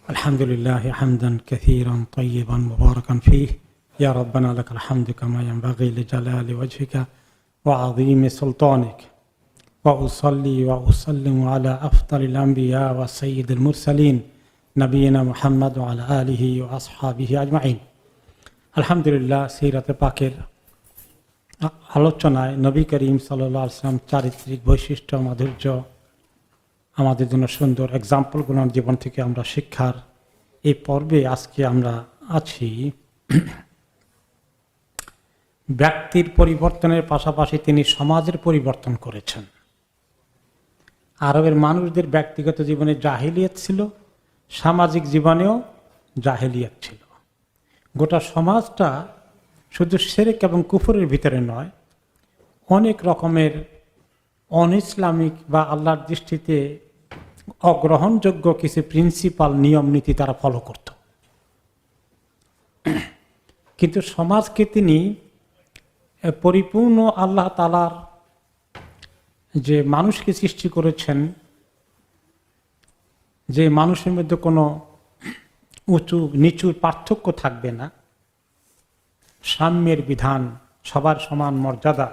الحمد لله حمدا كثيرا طيبا مباركا فيه يا ربنا لك الحمد كما ينبغي لجلال وجهك وعظيم سلطانك وأصلي وأسلم على أفضل الأنبياء وسيد المرسلين نبينا محمد وعلى آله وأصحابه أجمعين الحمد لله سيرة পাকের আলোচনায় নবী করিম সাল্লাল্লাহু আলাইহি ওয়াসাল্লাম চারিত্রিক বৈশিষ্ট্য মাধুর্য আমাদের জন্য সুন্দর এক্সাম্পলগুলো জীবন থেকে আমরা শিক্ষার এই পর্বে আজকে আমরা আছি। ব্যক্তির পরিবর্তনের পাশাপাশি তিনি সমাজের পরিবর্তন করেছেন। আরবের মানুষদের ব্যক্তিগত জীবনে জাহেলিয়াত ছিল, সামাজিক জীবনেও জাহেলিয়াত ছিল। গোটা সমাজটা শুধু শিরক এবং কুফরের ভিতরে নয়, অনেক রকমের অনইসলামিক বা আল্লাহর দৃষ্টিতে অগ্রহণযোগ্য কিছু প্রিন্সিপাল নিয়ম নীতি তারা ফলো করত। কিন্তু সমাজকে তিনি পরিপূর্ণ আল্লাহ তাআলার যে মানুষকে সৃষ্টি করেছেন, যে মানুষের মধ্যে কোনো উঁচু নিচুর পার্থক্য থাকবে না, সাম্যের বিধান, সবার সমান মর্যাদা,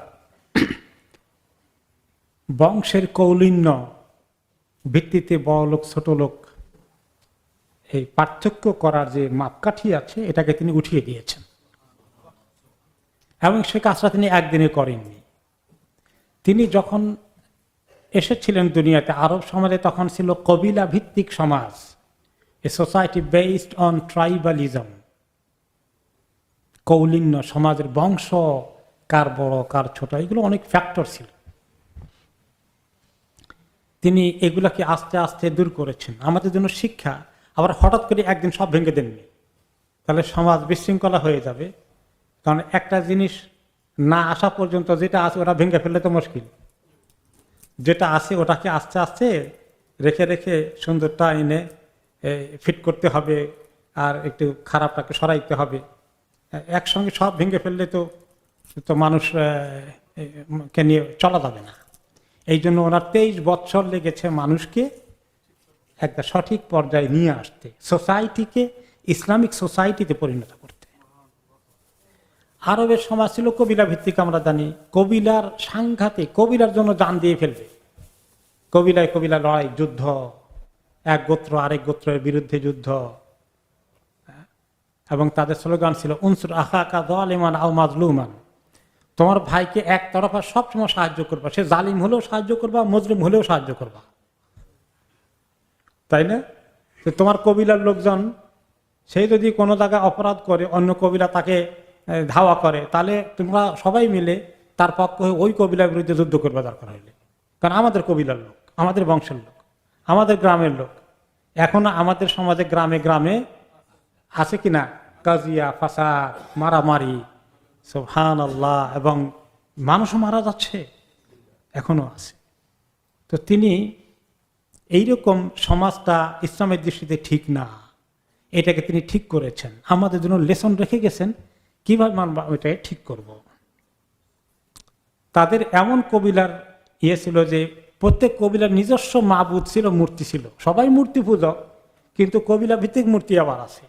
বংশের কৌলিন্য ভিত্তিতে বড় লোক ছোট লোক এই পার্থক্য করার যে মাপকাঠি আছে এটাকে তিনি উঠিয়ে দিয়েছেন। এবং সে কাজটা তিনি একদিনে করেননি। তিনি যখন এসেছিলেন দুনিয়াতে, আরব সমাজে তখন ছিল কবিলা ভিত্তিক সমাজ, a society based on tribalism. কৌলিন্য, সমাজের বংশ, কার বড় কার ছোট, এগুলো অনেক ফ্যাক্টর ছিল। তিনি এগুলাকে আস্তে আস্তে দূর করেছেন আমাদের জন্য শিক্ষা। আবার হঠাৎ করে একদিন সব ভেঙে দেননি, তাহলে সমাজ বিশৃঙ্খলা হয়ে যাবে। কারণ একটা জিনিস না আসা পর্যন্ত যেটা আছে ওটা ভেঙে ফেললে তো মুশকিল। যেটা আছে ওটাকে আস্তে আস্তে রেখে রেখে সুন্দরটা এনে ফিট করতে হবে, আর একটু খারাপটাকে সরাইতে হবে। একসঙ্গে সব ভেঙে ফেললে তো মানুষ কে নিয়ে চলা যাবে না। এই জন্য ওনার 23 বছর লেগেছে মানুষকে একটা সঠিক পর্যায়ে নিয়ে আসতে, সোসাইটিকে ইসলামিক সোসাইটিতে পরিণত করতে। আরবের সমাজ ছিল কবিলা ভিত্তিক। আমরা জানি কবিলার সাংঘাতিক, কবিলার জন্য জান দিয়ে ফেলবে। কবিলায় কবিলা লড়াই, যুদ্ধ, এক গোত্র আরেক গোত্রের বিরুদ্ধে যুদ্ধ। এবং তাদের স্লোগান ছিল উনসুর আখাকা যালিমান আও মাজলুমান। তোমার ভাইকে একতরফা সবসময় সাহায্য করবা, সে জালিম হলেও সাহায্য করবা, মজলুম হলেও সাহায্য করবা, তাই না? তোমার কবিলার লোকজন সেই যদি কোনো জায়গায় অপরাধ করে, অন্য কবিলা তাকে ধাওয়া করে, তাহলে তোমরা সবাই মিলে তার পক্ষ হয়ে ওই কবিলার বিরুদ্ধে যুদ্ধ করবে দরকার হইলে। কারণ আমাদের কবিলার লোক, আমাদের বংশের লোক, আমাদের গ্রামের লোক। এখনো আমাদের সমাজে গ্রামে গ্রামে আছে কিনা কাজিয়া, ফাসাদ, মারামারি, সুবহানাল্লাহ, এবং মানুষও মারা যাচ্ছে, এখনো আছে। তো তিনি এইরকম সমাজটা ইসলামের দৃষ্টিতে ঠিক না, এটাকে তিনি ঠিক করেছেন। আমাদের জন্য লেসন রেখে গেছেন কিভাবে আমরা ওইটাকে ঠিক করব। তাদের এমন কবিলার ছিল যে প্রত্যেক কবিলার নিজস্ব মাবুদ ছিল, মূর্তি ছিল। সবাই মূর্তি পূজক, কিন্তু কবিলা ভিত্তিক মূর্তি আবার আছে।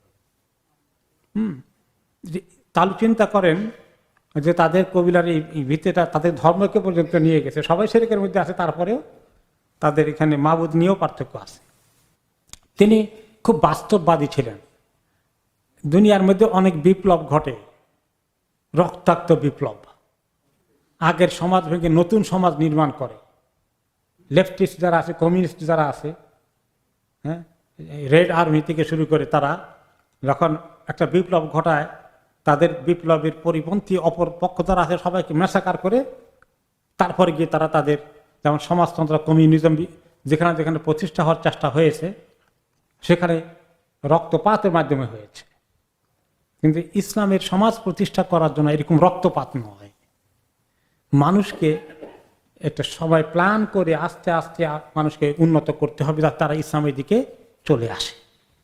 তাহলে চিন্তা করেন যে তাদের কবিলার এই ভিত্তিটা তাদের ধর্মকে পর্যন্ত নিয়ে গেছে। সবাই শিরকের মধ্যে আছে, তারপরেও তাদের এখানে মাবুদ নিয়েও পার্থক্য আছে। তিনি খুব বাস্তববাদী ছিলেন। দুনিয়ার মধ্যে অনেক বিপ্লব ঘটে, রক্তাক্ত বিপ্লব। আগের সমাজ ভেঙে নতুন সমাজ নির্মাণ করে। লেফটিস্ট যারা আছে, কমিউনিস্ট যারা আছে, হ্যাঁ, রেড আর্মি থেকে শুরু করে, তারা যখন একটা বিপ্লব ঘটায়, তাদের বিপ্লবের পরিপন্থী অপর পক্ষ যারা আছে সবাইকে মেসাকার করে তারপরে গিয়ে তারা তাদের, যেমন সমাজতন্ত্র, কমিউনিজম যেখানে যেখানে প্রতিষ্ঠা হওয়ার চেষ্টা হয়েছে সেখানে রক্তপাতের মাধ্যমে হয়েছে। কিন্তু ইসলামের সমাজ প্রতিষ্ঠা করার জন্য এরকম রক্তপাত নয়, মানুষকে একটা সবাই প্ল্যান করে আস্তে আস্তে মানুষকে উন্নত করতে হবে, যাতে তারা ইসলামের দিকে চলে আসে।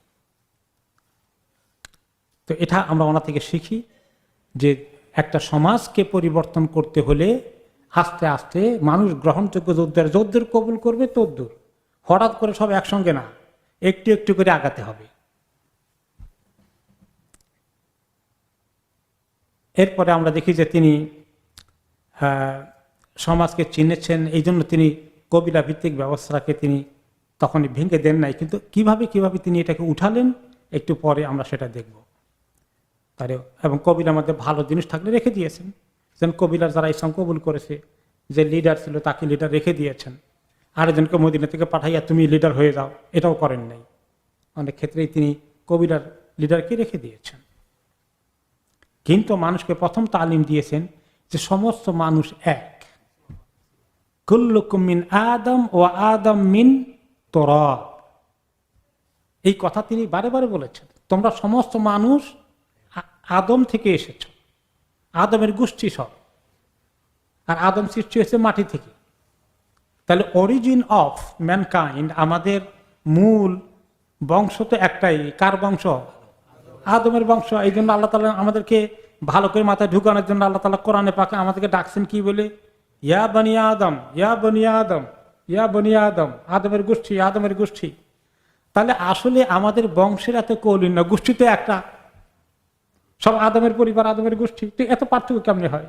তো এটা আমরা ওনা থেকে শিখি যে একটা সমাজকে পরিবর্তন করতে হলে আস্তে আস্তে মানুষ গ্রহণযোগ্য যদ্দূর কবুল করবে তদ্দূর, হঠাৎ করে সব একসঙ্গে না। একটু একটু করে আগাতে হবে। এরপরে আমরা দেখি যে তিনি সমাজকে চিনেছেন, এই জন্য তিনি কবিলা ভিত্তিক ব্যবস্থাকে তিনি তখনই ভেঙে দেন নাই, কিন্তু কিভাবে তিনি এটাকে উঠালেন একটু পরে আমরা সেটা দেখব। তার এবং কবিলার মধ্যে ভালো জিনিস থাকলে রেখে দিয়েছেন, যেন কবিলার যারা ইসলাম কবুল করেছে যে লিডার ছিল তাকে লিডার রেখে দিয়েছেন, আরেকজনকে মদিনা থেকে পাঠাইয়া তুমি লিডার হয়ে যাও, এটাও করেন নাই। অনেক ক্ষেত্রেই তিনি কবিলার লিডারকে রেখে দিয়েছেন। কিন্তু মানুষকে প্রথম তালিম দিয়েছেন যে সমস্ত মানুষ এক, কুল্লুকুম মিন আদম ও আদম মিন তুরাব। এই কথা তিনি বারে বারে বলেছেন, তোমরা সমস্ত মানুষ আদম থেকে এসেছ, আদমের গোষ্ঠী সব, আর আদম সৃষ্টি হয়েছে মাটি থেকে। তাহলে অরিজিন অফ ম্যানকাইন্ড, আমাদের মূল বংশ তো একটাই। কার বংশ? আদমের বংশ। এই জন্য আল্লাহ তাআলা আমাদেরকে ভালো করে মাথায় ঢুকানোর জন্য আল্লাহ তাআলা কোরআনে পাকে আমাদেরকে ডাকছেন কি বলে? ইয়া বনি আদম, ইয়া বনি আদম, ইয়া বনি আদম, আদমের গোষ্ঠী, আদমের গোষ্ঠী। তাহলে আসলে আমাদের বংশের এত কৌলিন্য, গোষ্ঠী তো একটা, সব আদমের পরিবার, আদমের গোষ্ঠী, তো এত পার্থক্য কেমনে হয়?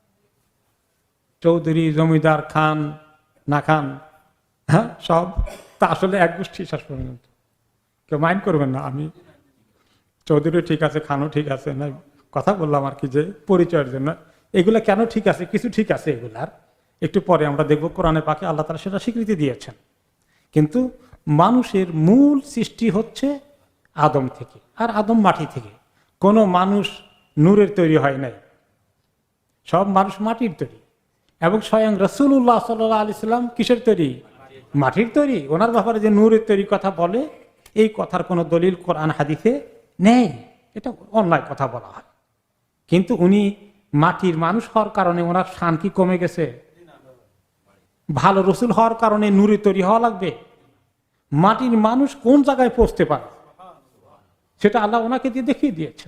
চৌধুরী, জমিদার, খান না খান, হ্যাঁ সব তা আসলে এক গোষ্ঠী। শেষ পর্যন্ত কেউ মাইন্ড করবেন না, আমি চৌধুরী ঠিক আছে, খানও ঠিক আছে, না কথা বললাম আর কি, যে পরিচয়ের জন্য। এগুলা কেন ঠিক আছে? কিছু ঠিক আছে এগুলার, একটু পরে আমরা দেখবো কোরআনে পাকে আল্লাহ তাআলা সেটা স্বীকৃতি দিয়েছেন। কিন্তু মানুষের মূল সৃষ্টি হচ্ছে আদম থেকে, আর আদম মাটি থেকে। কোনো মানুষ নূরের তৈরি হয় নাই, সব মানুষ মাটির তৈরি। এবং স্বয়ং রাসূলুল্লাহ সাল্লাল্লাহু আলাইহি সাল্লাম কিসের তৈরি? মাটির তৈরি। ওনার ব্যাপারে যে নূরের তৈরি কথা বলে, এই কথার কোনো দলিল কোরআন হাদিসে নেই, এটা অন্যায় কথা বলা হয়। কিন্তু উনি মাটির মানুষ হওয়ার কারণে ওনার শান কি কমে গেছে? ভালো রসুল হওয়ার কারণে নূরে তৈরি হওয়া লাগবে? মাটির মানুষ কোন জায়গায় পৌঁছতে পারে সেটা আল্লাহ ওনাকে দিয়ে দেখিয়ে দিয়েছেন।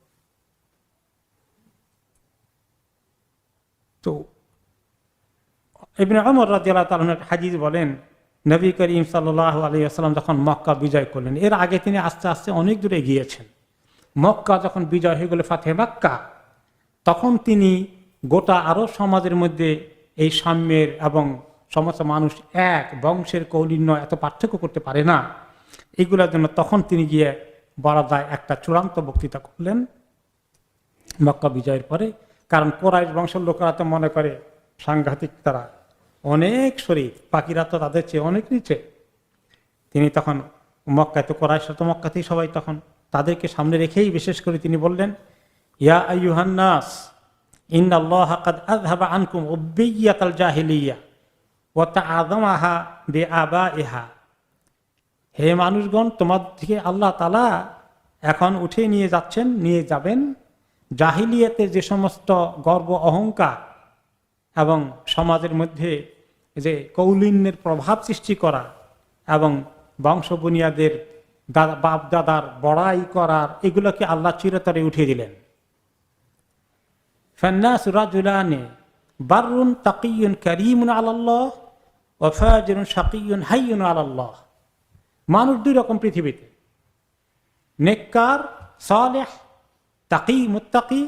তো ইবনে ওমর রাদিয়াল্লাহু তাআলা হাদিস বলেন, নবী করিম সাল্লাল্লাহু আলাইহি ওয়াসাল্লাম যখন মক্কা বিজয় করলেন, এর আগে তিনি আস্তে আস্তে অনেক দূরে গিয়েছেন। মক্কা যখন বিজয় হয়ে গেল, ফাতহে মক্কা, তখন তিনি গোটা আরব সমাজের মধ্যে এই সাম্যের এবং সমস্ত মানুষ এক, বংশের কৌলিন্য এত পার্থক্য করতে পারে না, এইগুলোর জন্য তখন তিনি গিয়ে বারাদায় একটা চূড়ান্ত বক্তৃতা করলেন মক্কা বিজয়ের পরে। কারণ কোরাইশ বংশের লোকেরা তো মনে করে সাংঘাতিক, তারা অনেক শরীফ, বাকিরা তো তাদের চেয়ে অনেক নিচে। তিনি তখন মক্কায়, তো কোরাইশ তো মক্কাতেই সবাই, তখন তাদেরকে সামনে রেখেই বিশেষ করে তিনি বললেন, ইয়া আইয়ুহান নাস ইন্নাল্লাহা কাদ আযহাবা আনকুম উব্বিয়াতাল জাহিলিয়া ওয়া তাআযামাহা বিআবাইহা। হে মানুষগণ, তোমার থেকে আল্লাহ তাআলা এখন উঠে নিয়ে যাবেন জাহিলিয়াতের যে সমস্ত গর্ব অহংকার এবং সমাজের মধ্যে যে কৌলিন্যের প্রভাব সৃষ্টি করা এবং বংশ বুনিয়াদের বাপ দাদার বড়াই করার, এগুলোকে আল্লাহ চিরতরে উঠিয়ে দিলেন। ফান্নাসু রাজুলানি বাররুন তাকিয়ুন কারীমুন আলাল্লাহ ওয়া ফাজিরুন শাকিয়ুন হাইয়ুন আলাল্লাহ। মানুষ দুই রকম পৃথিবীতে, নেককার সালেহ, তাকি মুত্তাকি,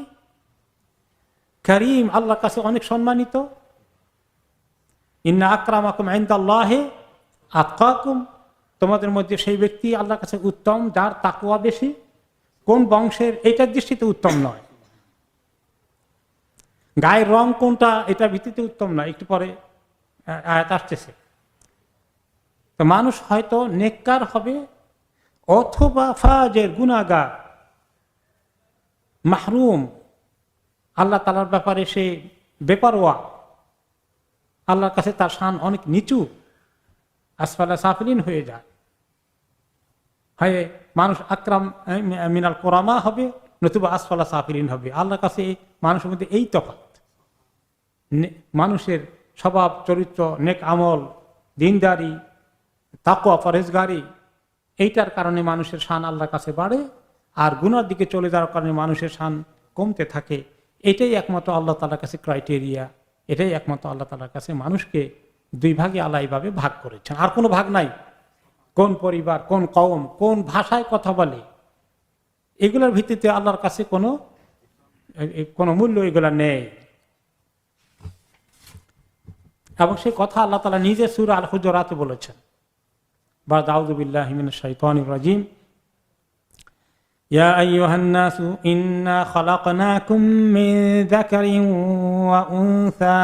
কারীম আল্লাহর কাছে অনেক সম্মানিত। ইন্না আকরামাকুম ইনদাল্লাহি আতকাকুম, তোমাদের মধ্যে সেই ব্যক্তি আল্লাহর কাছে উত্তম যার তাকওয়া বেশি। কোন বংশের এটার দৃষ্টিতে উত্তম নয়, গায়ের রং কোনটা এটার ভিত্তিতে উত্তম নয়, একটু পরে আয়াত আসতেছে। তো মানুষ হয়তো নেককার হবে অথবা ফাজের, গুনাহগার, মাহরুম, আল্লাহ তাআলার ব্যাপারে সে বেপরোয়া, আল্লাহর কাছে তার শান অনেক নিচু, আসফালা সাফিলিন হয়ে যায়। হয় মানুষ আকরাম মিনাল কোরামা হবে, নতুবা আসফালা সাফিলিন হবে। আল্লাহর কাছে মানুষের মধ্যে এই তফাৎ। মানুষের স্বভাব চরিত্র, নেক আমল, দিনদারি, তাকওয়া, পরহেজগারি, এইটার কারণে মানুষের শান আল্লাহর কাছে বাড়ে, আর গুনার দিকে চলে যাওয়ার কারণে মানুষের শান কমতে থাকে। এটাই একমাত্র আল্লাহ তাআলার কাছে ক্রাইটেরিয়া, এটাই একমাত্র আল্লাহ তাআলার কাছে মানুষকে দুই ভাগে আল্লাহ এইভাবে ভাগ করেছেন, আর কোনো ভাগ নাই। কোন পরিবার, কোন কওম, কোন ভাষায় কথা বলে, এগুলোর ভিত্তিতে আল্লাহর কাছে কোনো মূল্য এগুলা নেই। এবং সেই কথা আল্লাহ তাআলা নিজে সূরা আল হুজুরাতে বলেছেন, বা'দ আউযু বিল্লাহি মিনাশ শাইতানির রাজীম, ইয়া আইয়ুহান নাসু ইন্না খালাকনাকুম মিন যাকারিন ওয়া উনসা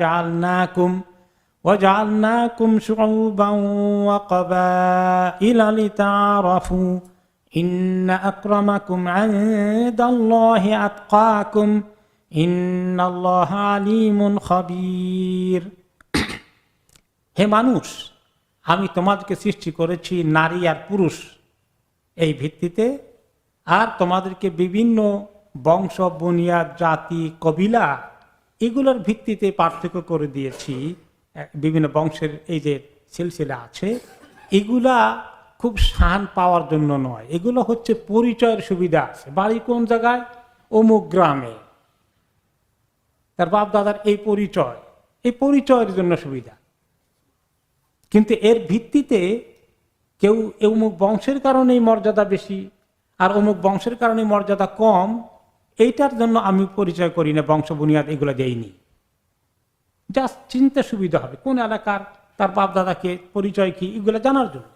ওয়াজআলনাকুম শুউবান ওয়া ক্বাবাইলা লিতাআরাফু ইন্না আকরামাকুম ইনদাল্লাহি আতকাকুম ইন্নাল্লাহা আলীমুন খাবীর। হে মানুষ, আমি তোমাদেরকে সৃষ্টি করেছি নারী আর পুরুষ এই ভিত্তিতে, আর তোমাদেরকে বিভিন্ন বংশ, বুনিয়াদ, জাতি, কবিলা এগুলোর ভিত্তিতে পার্থক্য করে দিয়েছি। বিভিন্ন বংশের এই যে সিলসিলা আছে, এগুলা খুব শান পাওয়ার জন্য নয়, এগুলো হচ্ছে পরিচয়ের সুবিধা আছে। বাড়ি কোন জায়গায়? অমুক গ্রামে, তার বাপ দাদার এই পরিচয়ের জন্য সুবিধা। কিন্তু এর ভিত্তিতে কেউ অমুক বংশের কারণেই মর্যাদা বেশি আর অমুক বংশের কারণে মর্যাদা কম, এইটার জন্য আমি পরিচয় করি না, বংশ বুনিয়াদ এগুলো দেইনি। জাস্ট চিন্তা সুবিধা হবে কোন এলাকার, তার বাপ দাদাকে পরিচয় কি, এগুলো জানার জন্য।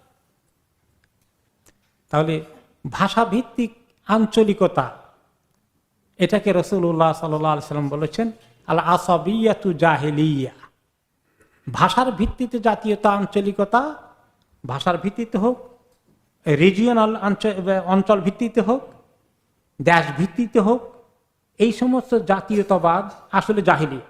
তাহলে ভাষা ভিত্তিক আঞ্চলিকতা, এটাকে রাসূলুল্লাহ সাল্লাল্লাহু আলাইহি ওয়াসাল্লাম বলেছেন আল আসাবিয়াতু জাহিলিয়া। ভাষার ভিত্তিতে জাতীয়তা, আঞ্চলিকতা, ভাষার ভিত্তিতে হোক, রিজিয়নাল অঞ্চল ভিত্তিতে হোক, দেশ ভিত্তিতে হোক, এই সমস্ত জাতীয়তাবাদ আসলে জাহিলিয়াত।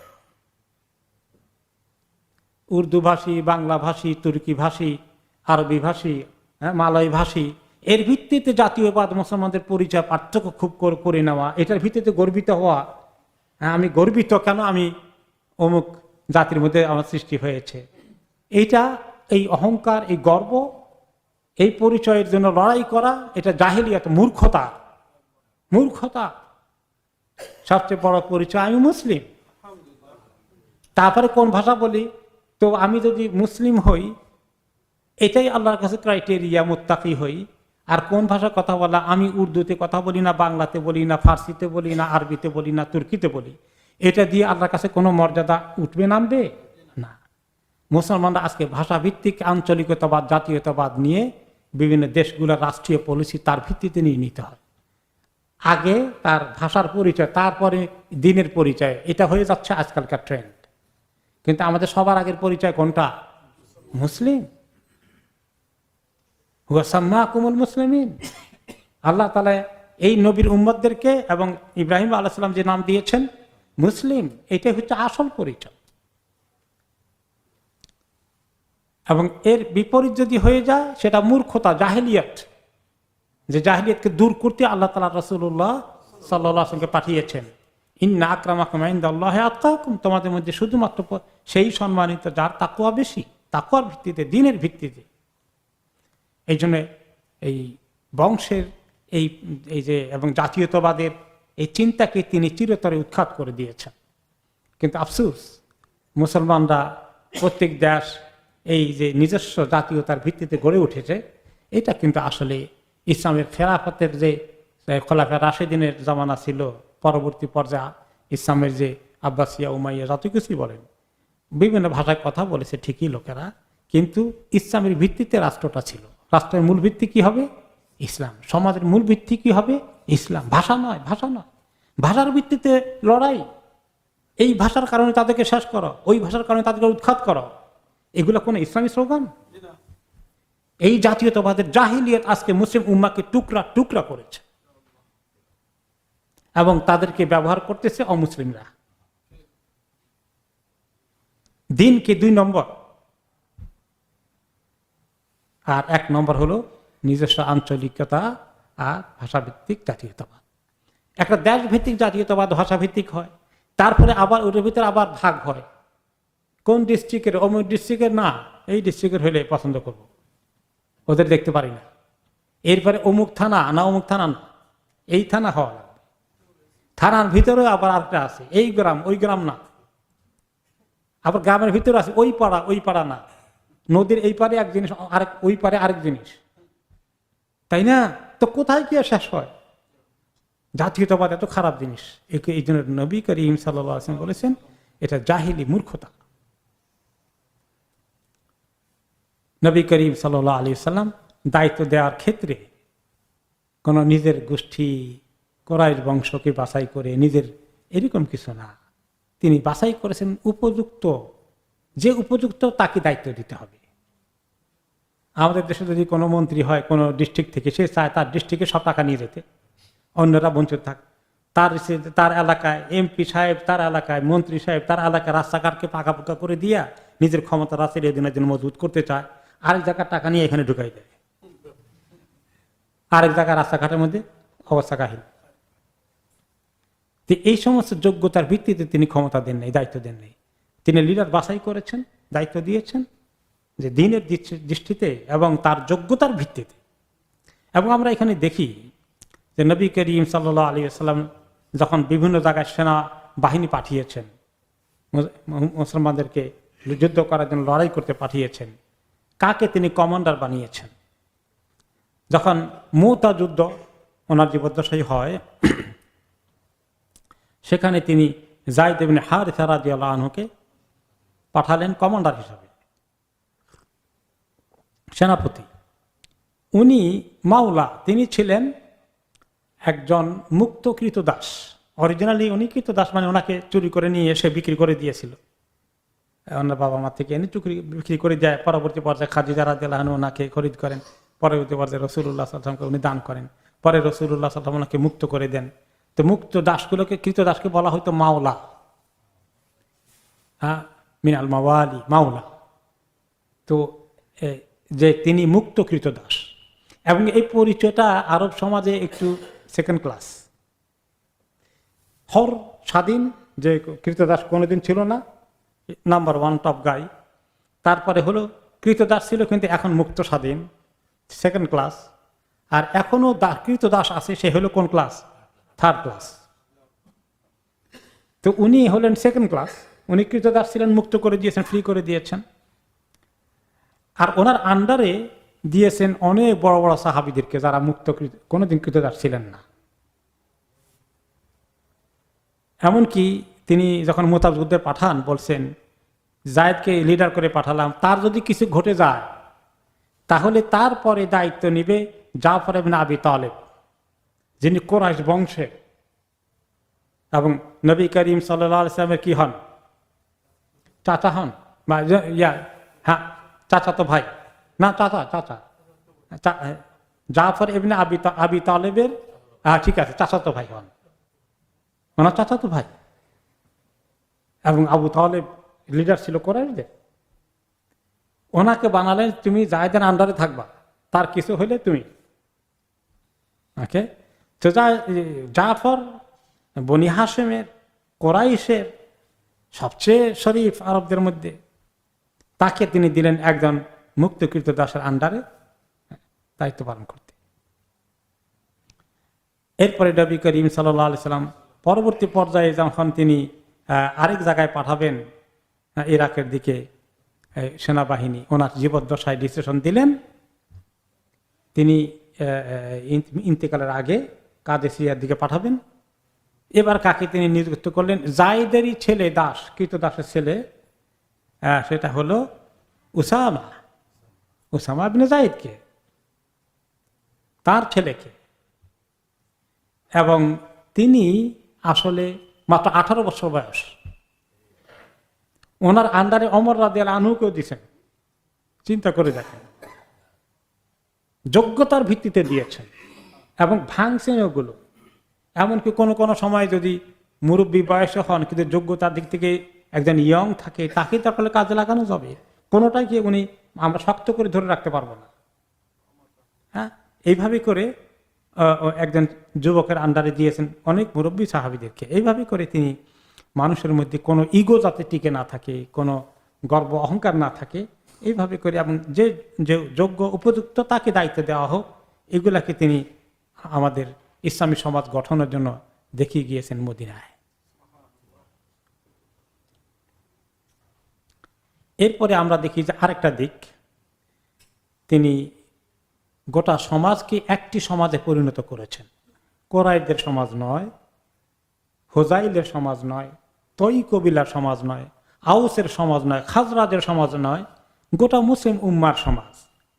উর্দু ভাষী, বাংলা ভাষী, তুর্কি ভাষী, আরবি ভাষী, মালয় ভাষী, এর ভিত্তিতে জাতীয়বাদ, মুসলমানদের পরিচয় পার্থক্য খুব করে নেওয়া, এটার ভিত্তিতে গর্বিত হওয়া, আমি গর্বিত কেন আমি অমুক জাতির মধ্যে আমার সৃষ্টি হয়েছে, এইটা, এই অহংকার, এই গর্ব, এই পরিচয়ের জন্য লড়াই করা, এটা জাহিলিয়াত, মূর্খতা। সবচেয়ে বড় পরিচয় আমি মুসলিম। তারপরে কোন ভাষা বলি, তো আমি যদি মুসলিম হই, এটাই আল্লাহর কাছে ক্রাইটেরিয়া, মুত্তাকি হই। আর কোন ভাষা কথা বলা, আমি উর্দুতে কথা বলি না, বাংলাতে বলি না, ফার্সিতে বলি না, আরবিতে বলি না, তুর্কিতে বলি, এটা দিয়ে আল্লাহর কাছে কোনো মর্যাদা উঠবে, নামবে না। মুসলমানরা আজকে ভাষাভিত্তিক আঞ্চলিকতাবাদ, জাতীয়তাবাদ নিয়ে বিভিন্ন দেশগুলোর রাষ্ট্রীয় পলিসি তার ভিত্তিতে নিয়ে নিতে হয়। আগে তার ভাষার পরিচয়, তারপরে দিনের পরিচয়, এটা হয়ে যাচ্ছে আজকালকার ট্রেন্ড। কিন্তু আমাদের সবার আগের পরিচয় কোনটা? মুসলিম। হুয়া সাম্মাকুমুল মুসলিমিন। আল্লাহ তাআলা এই নবীর উম্মতদেরকে এবং ইব্রাহিম আলাইহিস সালাম যে নাম দিয়েছেন মুসলিম, এটাই হচ্ছে আসল পরিচয়। এবং এর বিপরীত যদি হয়ে যায় সেটা মূর্খতা, জাহেলিয়াত। যে জাহেলিয়াতকে দূর করতে আল্লাহ তাআলা রাসূলুল্লাহ সাল্লাল্লাহু আলাইহি ওয়াসাল্লামকে পাঠিয়েছেন। ইন্না আকরামাকুম ইনদাল্লাহি আতকাকুম, তোমাদের মধ্যে শুধুমাত্র সেই সম্মানিত যার তাকওয়া বেশি, তাকওয়ার ভিত্তিতে, দিনের ভিত্তিতে। এই জন্য এই বংশের এই যে এবং জাতীয়তাবাদের এই চিন্তাকে তিনি চিরতরে উৎখাত করে দিয়েছেন। কিন্তু আফসোস, মুসলমানরা প্রত্যেক দেশ এই যে নিজস্ব জাতীয়তার ভিত্তিতে গড়ে উঠেছে, এটা কিন্তু আসলে ইসলামের খেলাফতের যে খোলাফায়ে রাশেদিনের জামানা ছিল, পরবর্তী পর্যায়ে ইসলামের যে আব্বাসিয়া, উমাইয়া, যত কিছুই বলেন, বিভিন্ন ভাষায় কথা বলেছে ঠিকই লোকেরা, কিন্তু ইসলামের ভিত্তিতে রাষ্ট্রটা ছিল। রাষ্ট্রের মূল ভিত্তি কি হবে? ইসলাম। সমাজের মূল ভিত্তি কি হবে? ইসলাম। ভাষা নয়। ভাষার ভিত্তিতে লড়াই, এই ভাষার কারণে তাদেরকে শেষ করো, ওই ভাষার কারণে তাদেরকে উৎখাত করো, এগুলো কোন ইসলামী স্লোগান? এই জাতীয়তাবাদের জাহিলিয়াত আজকে মুসলিম উম্মাহকে টুকরা টুকরা করেছে এবং তাদেরকে ব্যবহার করতেছে অমুসলিমরা। দিনকে 2 নম্বর, আর 1 নম্বর হলো নিজস্ব আঞ্চলিকতা আর ভাষাভিত্তিক জাতীয়তাবাদ। একটা দেশভিত্তিক জাতীয়তাবাদ ভাষাভিত্তিক হয়, তারপরে আবার ওটার ভিতরে আবার ভাগ হয়। কোন ডিস্ট্রিক্টের, অমুক ডিস্ট্রিক্টের না, এই ডিস্ট্রিক্টের হলে পছন্দ করব, ওদের দেখতে পারি না। এরপরে অমুক থানা না, অমুক থানা না, এই থানা হওয়া লাগবে। থানার ভিতরে আবার আরেকটা আছে, এই গ্রাম ওই গ্রাম না, আবার গ্রামের ভিতরে আছে ওই পাড়া না, নদীর এই পারে এক জিনিস, আরেক ওই পারে আরেক জিনিস, তাই না? তো কোথায় গিয়ে শেষ হয়? জাতীয়তাবাদ এত খারাপ জিনিস। এই জন্য নবী করিম সাল্লাল্লাহু আলাইহি ওয়াসাল্লাম বলেছেন এটা জাহিলি মূর্খতা। নবী করিম সাল্লাল্লাহু আলাইহি ওয়াসাল্লাম দায়িত্ব দেওয়ার ক্ষেত্রে কোন নিজের গোষ্ঠী কুরাইশ বংশকে বাছাই করে নিজের এরকম কিছু না, তিনি বাছাই করেছেন উপযুক্ত, যে উপযুক্ত তাকে দায়িত্ব দিতে হবে। আমাদের দেশে যদি কোনো মন্ত্রী হয় কোনো ডিস্ট্রিক্ট থেকে, সে চায় তার ডিস্ট্রিক্টে সব টাকা নিয়ে যেতে, অন্যরা বঞ্চিত থাক। তার এলাকায় এমপি সাহেব, তার এলাকায় মন্ত্রী সাহেব, তার এলাকায় রাস্তাঘাটকে পাকাপোকা করে দিয়া নিজের ক্ষমতা রাস্তায় দিনের জন্য মজবুত করতে চায়, আরেক জায়গার টাকা নিয়ে এখানে ঢুকাই দেয়, আরেক জায়গায় রাস্তাঘাটের মধ্যে অবস্থা কাহিল। এই সমস্ত যোগ্যতার ভিত্তিতে তিনি ক্ষমতা দেন নাই, দায়িত্ব দেন নাই। তিনি লিডার বাছাই করেছেন, দায়িত্ব দিয়েছেন যে দিনের দৃষ্টিতে এবং তার যোগ্যতার ভিত্তিতে। এবং আমরা এখানে দেখি যে নবী করিম সাল্লাল্লাহু আলাইহি ওয়াসাল্লাম যখন বিভিন্ন জায়গায় সেনা বাহিনী পাঠিয়েছেন, মুসলমানদেরকে যুদ্ধ করার জন্য লড়াই করতে পাঠিয়েছেন, কাকে তিনি কমান্ডার বানিয়েছেন? যখন মুতা যুদ্ধ ওনার জীবদ্দশায় হয়, সেখানে তিনি যায়েদ ইবনে হারিসা রাদিয়াল্লাহু আনহুকে পাঠালেন কমান্ডার হিসাবে, সেনাপতি। উনি মাওলা, তিনি ছিলেন একজন মুক্ত কৃতদাস। অরিজিনালি উনি কৃতদাস, মানে ওনাকে চুরি করে নিয়ে এসে বিক্রি করে দিয়েছিল, ওনার বাবা মা থেকে এনে চুরি বিক্রি করে দেয়। পরবর্তী পর্যায়ে খাদিজা রাদিয়াল্লাহু আনহা ওনাকে খরিদ করেন, পরবর্তী পর্যায়ে রাসূলুল্লাহ সাল্লাল্লাহু আলাইহি ওয়াসাল্লামকে উনি দান করেন, পরে রাসূলুল্লাহ সাল্লাল্লাহু আলাইহি ওয়াসাল্লাম ওনাকে মুক্ত করে দেন। তো মুক্ত দাসগুলোকে, কৃতদাসকে বলা হয়তো মাওলা, হ্যাঁ, মিনাল মাওয়ালি, মাওলা। তো যে তিনি মুক্ত কৃতদাস, এবং এই পরিচয়টা আরব সমাজে একটু সেকেন্ড ক্লাস। হর স্বাধীন যে কৃতদাস কোনোদিন ছিল না, নাম্বার ওয়ান টপ গাই। তারপরে হলো কৃতদাস ছিল কিন্তু এখন মুক্ত স্বাধীন, সেকেন্ড ক্লাস। আর এখনো কৃতদাস আছে, সে হলো কোন ক্লাস? Third class. তো উনি হলেন সেকেন্ড ক্লাস। উনি কৃতদাস ছিলেন, মুক্ত করে দিয়েছেন, ফ্রি করে দিয়েছেন। আর ওনার আন্ডারে দিয়েছেন অনেক বড় বড় সাহাবীদেরকে, যারা মুক্ত কোনোদিন কৃতদাস ছিলেন না। এমনকি তিনি যখন মুতা যুদ্ধে পাঠান, বলছেন যায়েদকে লিডার করে পাঠালাম, তার যদি কিছু ঘটে যায় তাহলে তারপরে দায়িত্ব নিবে জাফর ইবনে আবি তালেব, যিনি কুরাইশ বংশের এবং নবী করিম সাল্লাল্লাহু আলাইহি ওয়াসাল্লামের কি হন? চাচা হন, বা হ্যাঁ, চাচা তো ভাই না, চাচা জাফর ইবনে আবি তালেবের, ঠিক আছে, চাচা তো ভাই হন, ওনার চাচা তো ভাই। এবং আবু তালেব লিডার ছিল কুরাইশদের। ওনাকে বানালেন তুমি যায়েদের আন্ডারে থাকবা, তার কিছু হইলে তুমি ওকে। তো জাফর বনি হাশেমের, কুরাইশের সবচেয়ে শরীফ আরবদের মধ্যে, তাকে তিনি দিলেন একজন মুক্ত কৃতদাসের আন্ডারে দায়িত্ব পালন করতে। এরপরে নবী করিম সাল্লাল্লাহু আলাইহি সাল্লাম পরবর্তী পর্যায়ে যখন তিনি আরেক জায়গায় পাঠাবেন, ইরাকের দিকে সেনাবাহিনী, ওনার জীবদ্দশায় ডিসিশন দিলেন তিনি ইন্তেকালের আগে কাদেসিয়ার দিকে পাঠাবেন। এবার কাকে তিনি নিযুক্ত করলেন? যায়েদেরই ছেলে দাস, কৃতদাসের ছেলে, সেটা হলো উসামা ইবনে যায়েদকে, তার ছেলেকে। এবং তিনি আসলে মাত্র 18 বছর বয়স। ওনার আন্ডারে ওমর রাদিয়াল্লাহু আনহুকেও দিয়েছেন। চিন্তা করে দেখেন, যোগ্যতার ভিত্তিতে দিয়েছেন এবং ভাঙছেন ওগুলো। এমনকি কোনো কোনো সময় যদি মুরব্বী বয়সে হন কিন্তু যোগ্যতার দিক থেকে একজন ইয়ং থাকে, তাকে তাহলে কাজে লাগানো যাবে। কোনোটাই কি উনি আমরা শক্ত করে ধরে রাখতে পারবো না। হ্যাঁ, এইভাবে করে একজন যুবকের আন্ডারে দিয়েছেন অনেক মুরব্বী সাহাবীদেরকে। এইভাবে করে তিনি মানুষের মধ্যে কোনো ইগো যাতে টিকে না থাকে, কোনো গর্ব অহংকার না থাকে, এইভাবে করে এবং যে যোগ্য উপযুক্ত তাকে দায়িত্ব দেওয়া হোক, এগুলাকে তিনি আমাদের ইসলামী সমাজ গঠনের জন্য দেখিয়ে গিয়েছেন মদিনায়। এরপরে আমরা দেখি যে আরেকটা দিক, তিনি গোটা সমাজকে একটি সমাজে পরিণত করেছেন। কোরাইশদের সমাজ নয়, হোজাইলের সমাজ নয়, তৈ কবিলার সমাজ নয়, আউসের সমাজ নয়, খাজরাজের সমাজ নয়, গোটা মুসলিম উম্মার সমাজ।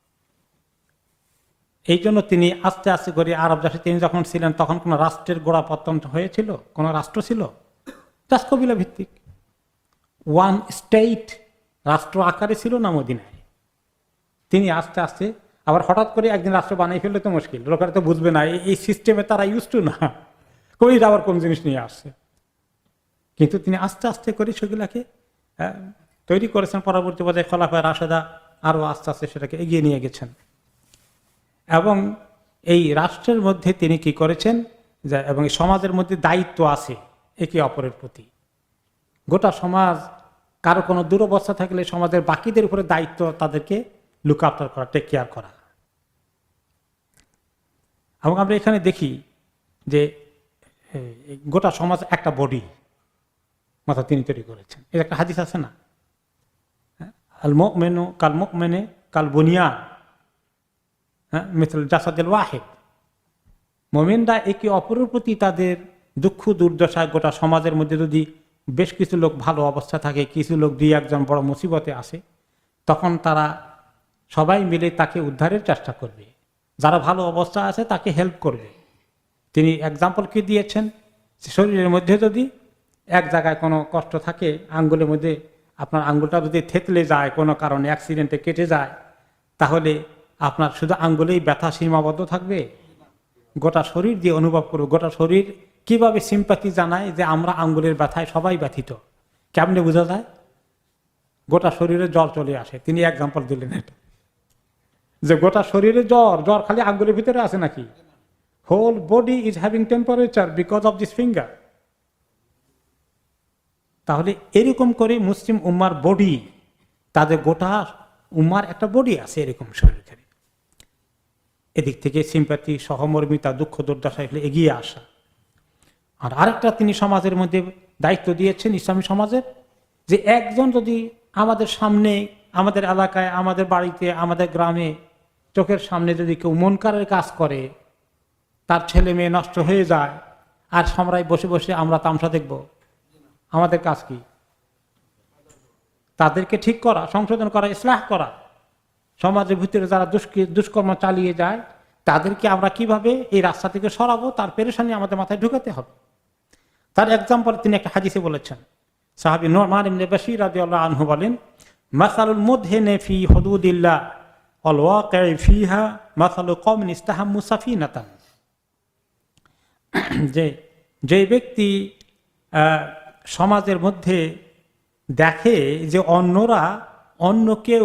এই জন্য তিনি আস্তে আস্তে করে আরব দেশে তিনি যখন ছিলেন তখন কোন রাষ্ট্রের গোড়াপত্তন হয়েছিল? কোন রাষ্ট্র ছিল? জাস্ট কবিলা ভিত্তিক ওয়ান স্টেট রাষ্ট্র আকারে ছিল না মদিনায়। তিনি আস্তে আস্তে আবার হঠাৎ করে একদিন রাষ্ট্র বানিয়ে ফেললে তো মুশকিল, লোকেরা তো বুঝবে না, এই সিস্টেমে তারা ইউজ টু না, কই আবার কোন জিনিস নিয়ে আসছে। কিন্তু তিনি আস্তে আস্তে করে সেগুলাকে তৈরি করেছেন। পরবর্তী পর্যায়ে খোলাফায়ে রাশেদা আরো আস্তে আস্তে সেটাকে এগিয়ে নিয়ে গেছেন। এবং এই রাষ্ট্রের মধ্যে তিনি কি করেছেন, এবং সমাজের মধ্যে দায়িত্ব আছে একে অপরের প্রতি। গোটা সমাজ কারো কোনো দুরবস্থা থাকলে সমাজের বাকিদের উপরে দায়িত্ব তাদেরকে লুক আফটার করা, টেক কেয়ার করা। এবং আমরা এখানে দেখি যে গোটা সমাজ একটা বডি মাথা তিনি তৈরি করেছেন। এর একটা হাদিস আছে না, আল মুমিনু কাল মুমিনে কাল বুনিয়ান মিসল জাসাদিল ওয়াহিদ। মুমিনরা একে অপরের প্রতি তাদের দুঃখ দুর্দশায় গোটা সমাজের মধ্যে যদি বেশ কিছু লোক ভালো অবস্থা থাকে, কিছু লোক দুই একজন বড় মুসিবতে আসে, তখন তারা সবাই মিলে তাকে উদ্ধারের চেষ্টা করবে। যারা ভালো অবস্থা আছে তাকে হেল্প করবে। তিনি এক্সাম্পল কি দিয়েছেন, শরীরের মধ্যে যদি এক জায়গায় কোনো কষ্ট থাকে, আঙ্গুলের মধ্যে আপনার আঙ্গুলটা যদি থেতলে যায় কোনো কারণে, অ্যাক্সিডেন্টে কেটে যায়, তাহলে আপনার শুধু আঙ্গুলেই ব্যথা সীমাবদ্ধ থাকবে? গোটা শরীর দিয়ে অনুভব করব। গোটা শরীর কিভাবে সিম্পাথি জানায় যে আমরা আঙ্গুলের ব্যথায় সবাই ব্যথিত, কেমনে বোঝা যায়? গোটা শরীরে জ্বর চলে আসে। তিনি এক্সাম্পল দিলেন এটা, যে গোটা শরীরে জ্বর, জ্বর খালি আঙ্গুলের ভিতরে আছে নাকি? Whole body is having temperature because of this finger. তাহলে এরকম করে মুসলিম উম্মার বডি, তাদের গোটা উম্মার একটা বডি আছে এরকম শরীর। এদিক থেকে সিম্প্যাথি, সহমর্মিতা, দুঃখ দুর্দশা এগুলো এগিয়ে আসা। আর আরেকটা তিনি সমাজের মধ্যে দায়িত্ব দিয়েছেন ইসলামী সমাজের, যে একজন যদি আমাদের সামনে, আমাদের এলাকায়, আমাদের বাড়িতে, আমাদের গ্রামে, চোখের সামনে যদি কেউ মনকারের কাজ করে, তার ছেলে মেয়ে নষ্ট হয়ে যায়, আর সবাই বসে বসে আমরা তামসা দেখব, আমাদের কাজ কি? তাদেরকে ঠিক করা, সংশোধন করা, ইসলাহ করা। সমাজের ভিতরে যারা দুষ্কর্ম চালিয়ে যায় তাদেরকে আমরা কিভাবে এই রাস্তা থেকে সরাবো, তার পেরেশানি আমাদের মাথায় ঢুকাতে হবে। তার এক্সাম্পল তিনি একটা হাদিসে বলেছেন। সাহাবী নুমান ইবনে বাশীর রাদিয়াল্লাহু আনহু বলেন, মাসালুল মুদহিনি ফি হুদুদিল্লাহ ওয়াল ওয়াকি'i ফিহা মাসালু কওমিন ইস্তাহাম্মু সাফিনাতান। যে ব্যক্তি সমাজের মধ্যে দেখে যে অন্যরা অন্য কেউ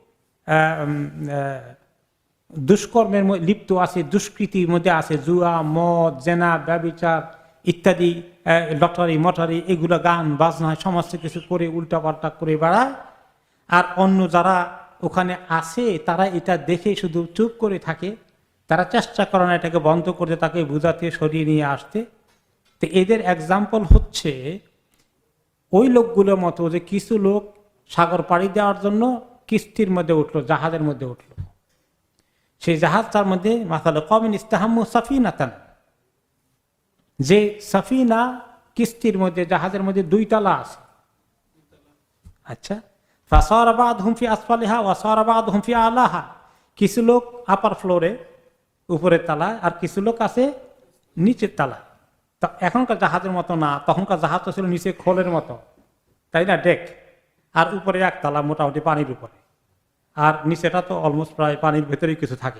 দুষ্কর্মের লিপ্ত আছে, দুষ্কৃতির মধ্যে আছে, জুয়া, মদ, জেনা, ব্যভিচার ইত্যাদি, লটারি মটারি, এগুলো গান বাজনা সমস্ত কিছু করে উল্টাপাল্টা করে বেড়ায়, আর অন্য যারা ওখানে আছে তারা এটা দেখে শুধু চুপ করে থাকে, তারা চেষ্টা করে না এটাকে বন্ধ করতে, তাকে বুঝাতে, সরিয়ে নিয়ে আসতে। তো এদের এক্সাম্পল হচ্ছে ওই লোকগুলোর মতো, যে কিছু লোক সাগর পাড়ি দেওয়ার জন্য কিস্তির মধ্যে উঠলো, জাহাজের মধ্যে উঠলো, সেই জাহাজটার মধ্যে মাসাল কওমিন ইস্তাহাম্মু সাফিনাতান, যে সাফিনা কিস্তির মধ্যে, জাহাজের মধ্যে দুই তলা আছে। আচ্ছা, ফাসারা বা'দহুম ফি আসফালিহা ওয়া সারা বা'দহুম ফি আলাহা, কিছু লোক আপার ফ্লোরে উপরের তলায়, আর কিছু লোক আছে নিচের তলায়। তা এখনকার জাহাজের মতো না, তখনকার জাহাজ তো ছিল নিচে খোলের মতো, তাই না, ডেক, আর উপরে একতলা মোটামুটি পানির উপরে, আর নিচেটা তো অলমোস্ট প্রায় পানির ভেতরেই কিছু থাকে।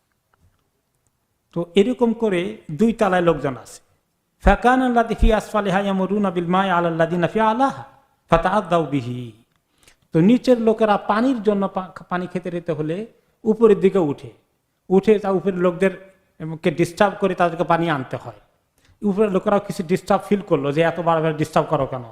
তো এরকম করে দুই তলায় লোকজন আছে। ফাকানাল্লাযী ফি আসফালিহা ইয়ামুরুনা বিল মাই আলাল্লাযিনা ফি আলাহা ফাতাআযাউ বিহি। তো নিচের লোকেরা পানির জন্য পানি খেতে যেতে হলে উপরের দিকে উঠে তা উপরের লোকদেরকে ডিস্টার্ব করে তাদেরকে পানি আনতে হয়। উপরের লোকেরাও কিছু ডিস্টার্ব ফিল করলো যে এত বারবার ডিস্টার্ব করো কেন।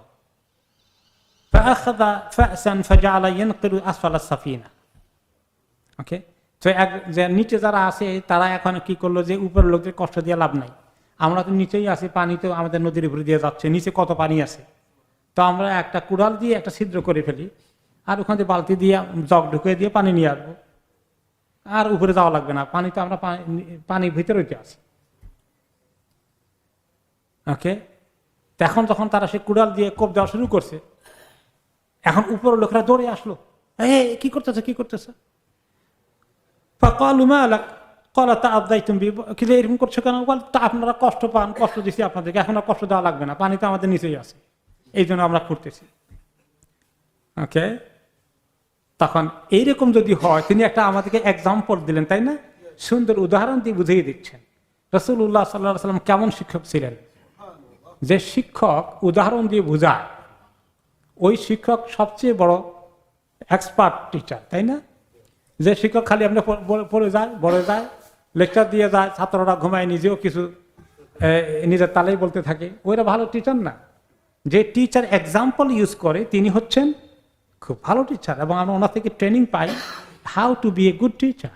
ওকে, তো নিচে যারা আছে তারা এখন কি করলো, যে উপরের লোকদের কষ্ট দিয়ে লাভ নাই, আমরা তো নিচেই আছি, পানি তো আমাদের নদীর উপরে দিয়ে যাচ্ছে, নিচে কত পানি আছে, তো আমরা একটা কুড়াল দিয়ে একটা ছিদ্র করে ফেলি, আর ওখান থেকে বালতি দিয়ে জগ ঢুকিয়ে দিয়ে পানি নিয়ে আসবো। আর উপরে যাওয়া লাগবে না, পানি তো আমরা পানির ভিতরে আছি। ওকে, এখন যখন তারা সে কুড়াল দিয়ে কোপ দেওয়া শুরু করছে, এখন উপরের লোকেরা দৌড়ে আসলো, কি করতেছে কি করতেছে, এরকম করছো কেন? তা আপনারা কষ্ট পান, কষ্ট দিচ্ছি আপনাদেরকে, এখন আর কষ্ট দেওয়া লাগবে না, পানি তো আমাদের নিচেই আছে, এই জন্য আমরা করতেছি। ওকে, তখন এইরকম যদি হয়, তিনি একটা আমাদেরকে এক্সাম্পল দিলেন, তাই না? সুন্দর উদাহরণ দিয়ে বুঝিয়ে দিচ্ছেন রাসূলুল্লাহ সাল্লাল্লাহু আলাইহি ওয়াসাল্লাম কেমন শিক্ষক ছিলেন। যে শিক্ষক উদাহরণ দিয়ে বোঝায়, ওই শিক্ষক সবচেয়ে বড় এক্সপার্ট টিচার, তাই না? যে শিক্ষক খালি আপনি পড়ে যায়, লেকচার দিয়ে যায়, ছাত্ররা ঘুমায়, নিজেও কিছু নিজের তালেই বলতে থাকে, ওইটা ভালো টিচার না। যে টিচার এক্সাম্পল ইউজ করে তিনি হচ্ছেন খুব ভালো টিচার, এবং আমরা ওনার থেকে ট্রেনিং পাই how to be a good teacher.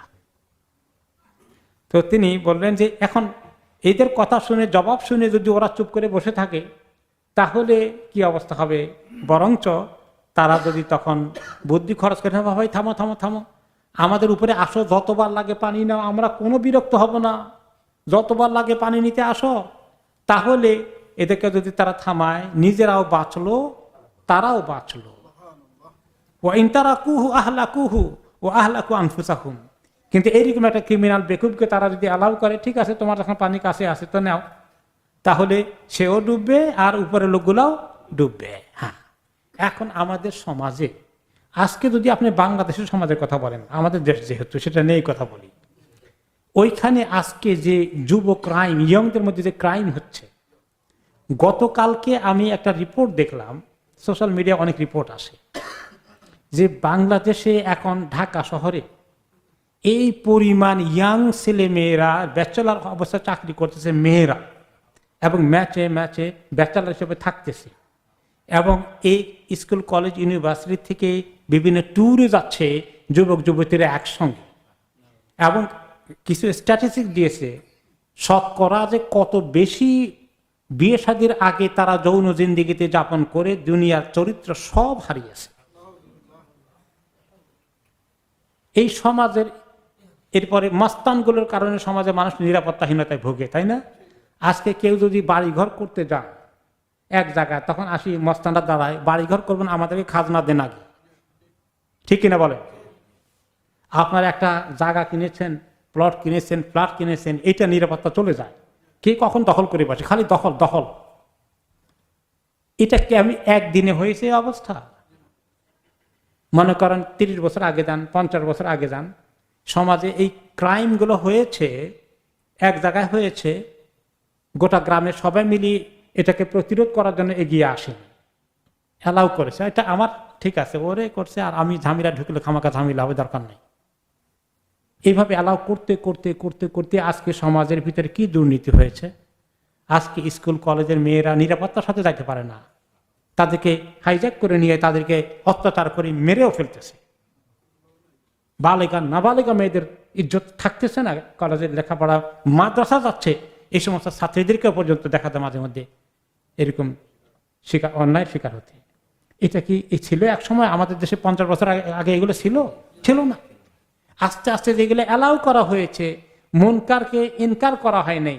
তো তিনি বললেন যে এখন এদের কথা শুনে, জবাব শুনে যদি ওরা চুপ করে বসে থাকে, তাহলে কি অবস্থা হবে? বরঞ্চ তারা যদি তখন বুদ্ধি খরচ করে, ভাই থামো থামো থামো, আমাদের উপরে আসো, যতবার লাগে পানি নাও, আমরা কোনো বিরক্ত হব না, যতবার লাগে পানি নিতে আসো, তাহলে এদেরকে যদি তারা থামায়, নিজেরাও বাঁচলো, তারাও বাঁচলো। ও ইনতারাকুহু আহলাকুহু ও আহলাকু আনফুসাহুম। কিন্তু এইরকম একটা ক্রিমিনাল বেকুবকে তারা যদি অ্যালাউ করে, ঠিক আছে তোমার যখন পানি কাছে আসে তো নাও, তাহলে সেও ডুববে আর উপরের লোকগুলাও ডুববে। হ্যাঁ, এখন আমাদের সমাজে আজকে যদি আপনি বাংলাদেশের সমাজের কথা বলেন, আমাদের দেশ যেহেতু সেটা নেই কথা বলি, ওইখানে আজকে যে যুব ক্রাইম, ইয়ংদের মধ্যে যে ক্রাইম হচ্ছে, গতকালকে আমি একটা রিপোর্ট দেখলাম, সোশ্যাল মিডিয়া অনেক রিপোর্ট আসে যে বাংলাদেশে এখন ঢাকা শহরে এই পরিমাণ ইয়াং ছেলে মেয়েরা ব্যাচেলার অবস্থা চাকরি করতেছে, মেয়েরা, এবং ম্যাচে ম্যাচে ব্যাচেলার হিসেবে থাকতেছে, এবং এই স্কুল কলেজ ইউনিভার্সিটি থেকে বিভিন্ন ট্যুরে যাচ্ছে যুবক যুবতীরা একসঙ্গে, এবং কিছু স্ট্যাটিস্টিক্স দিয়েছে শতকরা যে কত বেশি বিয়ে শাদীর আগে তারা যৌন জিন্দেগিতে যাপন করে দুনিয়ার চরিত্র সব হারিয়েছে। এই সমাজের এরপরে মস্তানগুলোর কারণে সমাজে মানুষ নিরাপত্তাহীনতায় ভোগে, তাই না? আজকে কেউ যদি বাড়িঘর করতে যায় এক জায়গায়, তখন আসি মস্তানরা দাঁড়ায়, বাড়িঘর করবেন আমাদেরকে খাজনা দেন আগে, ঠিক কিনা বলেন? আপনার একটা জায়গা কিনেছেন, প্লট কিনেছেন, ফ্ল্যাট কিনেছেন, এটা নিরাপত্তা চলে যায়, কে কখন দখল করে বসে, খালি দখল দখল। এটা কি আমি একদিনে হয়েছে অবস্থা? মনে করেন 30 বছর আগে যান, 50 বছর আগে যান, সমাজে এই ক্রাইমগুলো হয়েছে, এক জায়গায় হয়েছে, গোটা গ্রামের সবাই মিলিয়ে এটাকে প্রতিরোধ করার জন্য এগিয়ে আসেন, অ্যালাউ করেছে, এটা আমার ঠিক আছে, ওরে করছে, আর আমি ঝামেলা ঢুকলে খামাকা ঝামেলা হবে, দরকার নেই। এইভাবে অ্যালাউ করতে করতে করতে করতে আজকে সমাজের ভিতরে কি দুর্নীতি হয়েছে। আজকে স্কুল কলেজের মেয়েরা নিরাপত্তার সাথে যাইতে পারে না, তাদেরকে হাইজ্যাক করে নিয়ে তাদেরকে অত্যাচার করে মেরেও ফেলতেছে। বালিকা নাবালিকা মেয়েদের ইজ্জত থাকতেছে না, কলেজের লেখাপড়া, মাদ্রাসা যাচ্ছে, এই সমস্ত ছাত্রীদেরকেও পর্যন্ত দেখাতে মাঝে মধ্যে এরকম শিকার, অন্যায়ের শিকার হতে। এটা কি এই ছিল এক সময় আমাদের দেশে? 50 বছর আগে এগুলো ছিল না। আস্তে আস্তে যেগুলো অ্যালাউ করা হয়েছে, মুনকারকে ইনকার করা হয় নাই,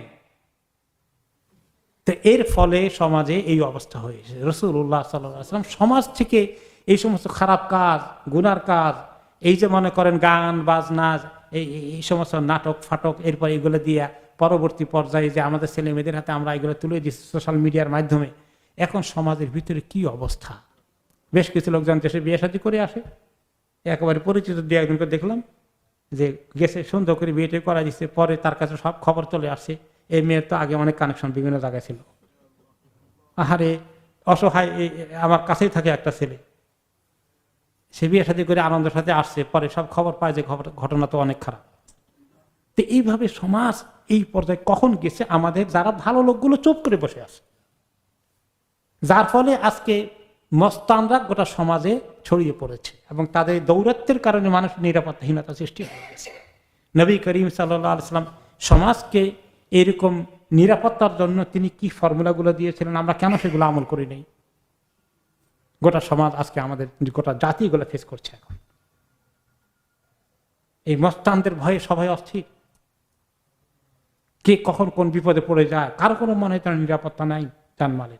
তো এর ফলে সমাজে এই অবস্থা হয়েছে। রাসূলুল্লাহ সাল্লাল্লাহু আলাইহি ওয়াসাল্লাম সমাজ থেকে এই সমস্ত খারাপ কাজ, গুনার কাজ, এই যে মনে করেন গান বাজনা, এই সমস্ত নাটক ফাটক, এরপর এগুলো দিয়ে পরবর্তী পর্যায়ে যে আমাদের ছেলে মেয়েদের হাতে আমরা এগুলো তুলে দিচ্ছি সোশ্যাল মিডিয়ার মাধ্যমে, এখন সমাজের ভিতরে কি অবস্থা। বেশ কিছু লোকজন দেশে বিয়ে শাদী করে আসে, একেবারে পরিচিত দিয়ে একজনকে দেখলাম যে গেছে, সুন্দর করে বিয়েটা করা দিচ্ছে, পরে তার কাছে সব খবর চলে আসছে, এই মেয়ের তো আগে অনেক কানেকশন বিভিন্ন জায়গায় ছিল। আহারে অসহায়, আমার কাছেই থাকে একটা ছেলে, সে বিয়ে শাদী করে আনন্দের সাথে আসছে, পরে সব খবর পায় যে ঘটনা তো অনেক খারাপ। তো এইভাবে সমাজ এই পর্যায়ে কখন গেছে, আমাদের যারা ভালো লোকগুলো চুপ করে বসে আছে, যার ফলে আজকে মস্তানরা গোটা সমাজে ছড়িয়ে পড়েছে, এবং তাদের দৌরাত্বের কারণে মানুষ নিরাপত্তাহীনতা সৃষ্টি হয়ে গেছে। নবী করিম সাল্লাল্লাহু আলাইহি ওয়াসাল্লাম সমাজকে এরকম নিরাপত্তার জন্য তিনি কি ফর্মুলাগুলো দিয়েছিলেন, আমরা কেন সেগুলো আমল করি নাই? গোটা সমাজ আজকে আমাদের গোটা জাতি এগুলো ফেস করছে এখন। এই মস্তানদের ভয়ে সবাই অস্থির, কে কখন কোন বিপদে পড়ে যায়, কারো কোনো মনে হয় তার নিরাপত্তা নাই জানমালের।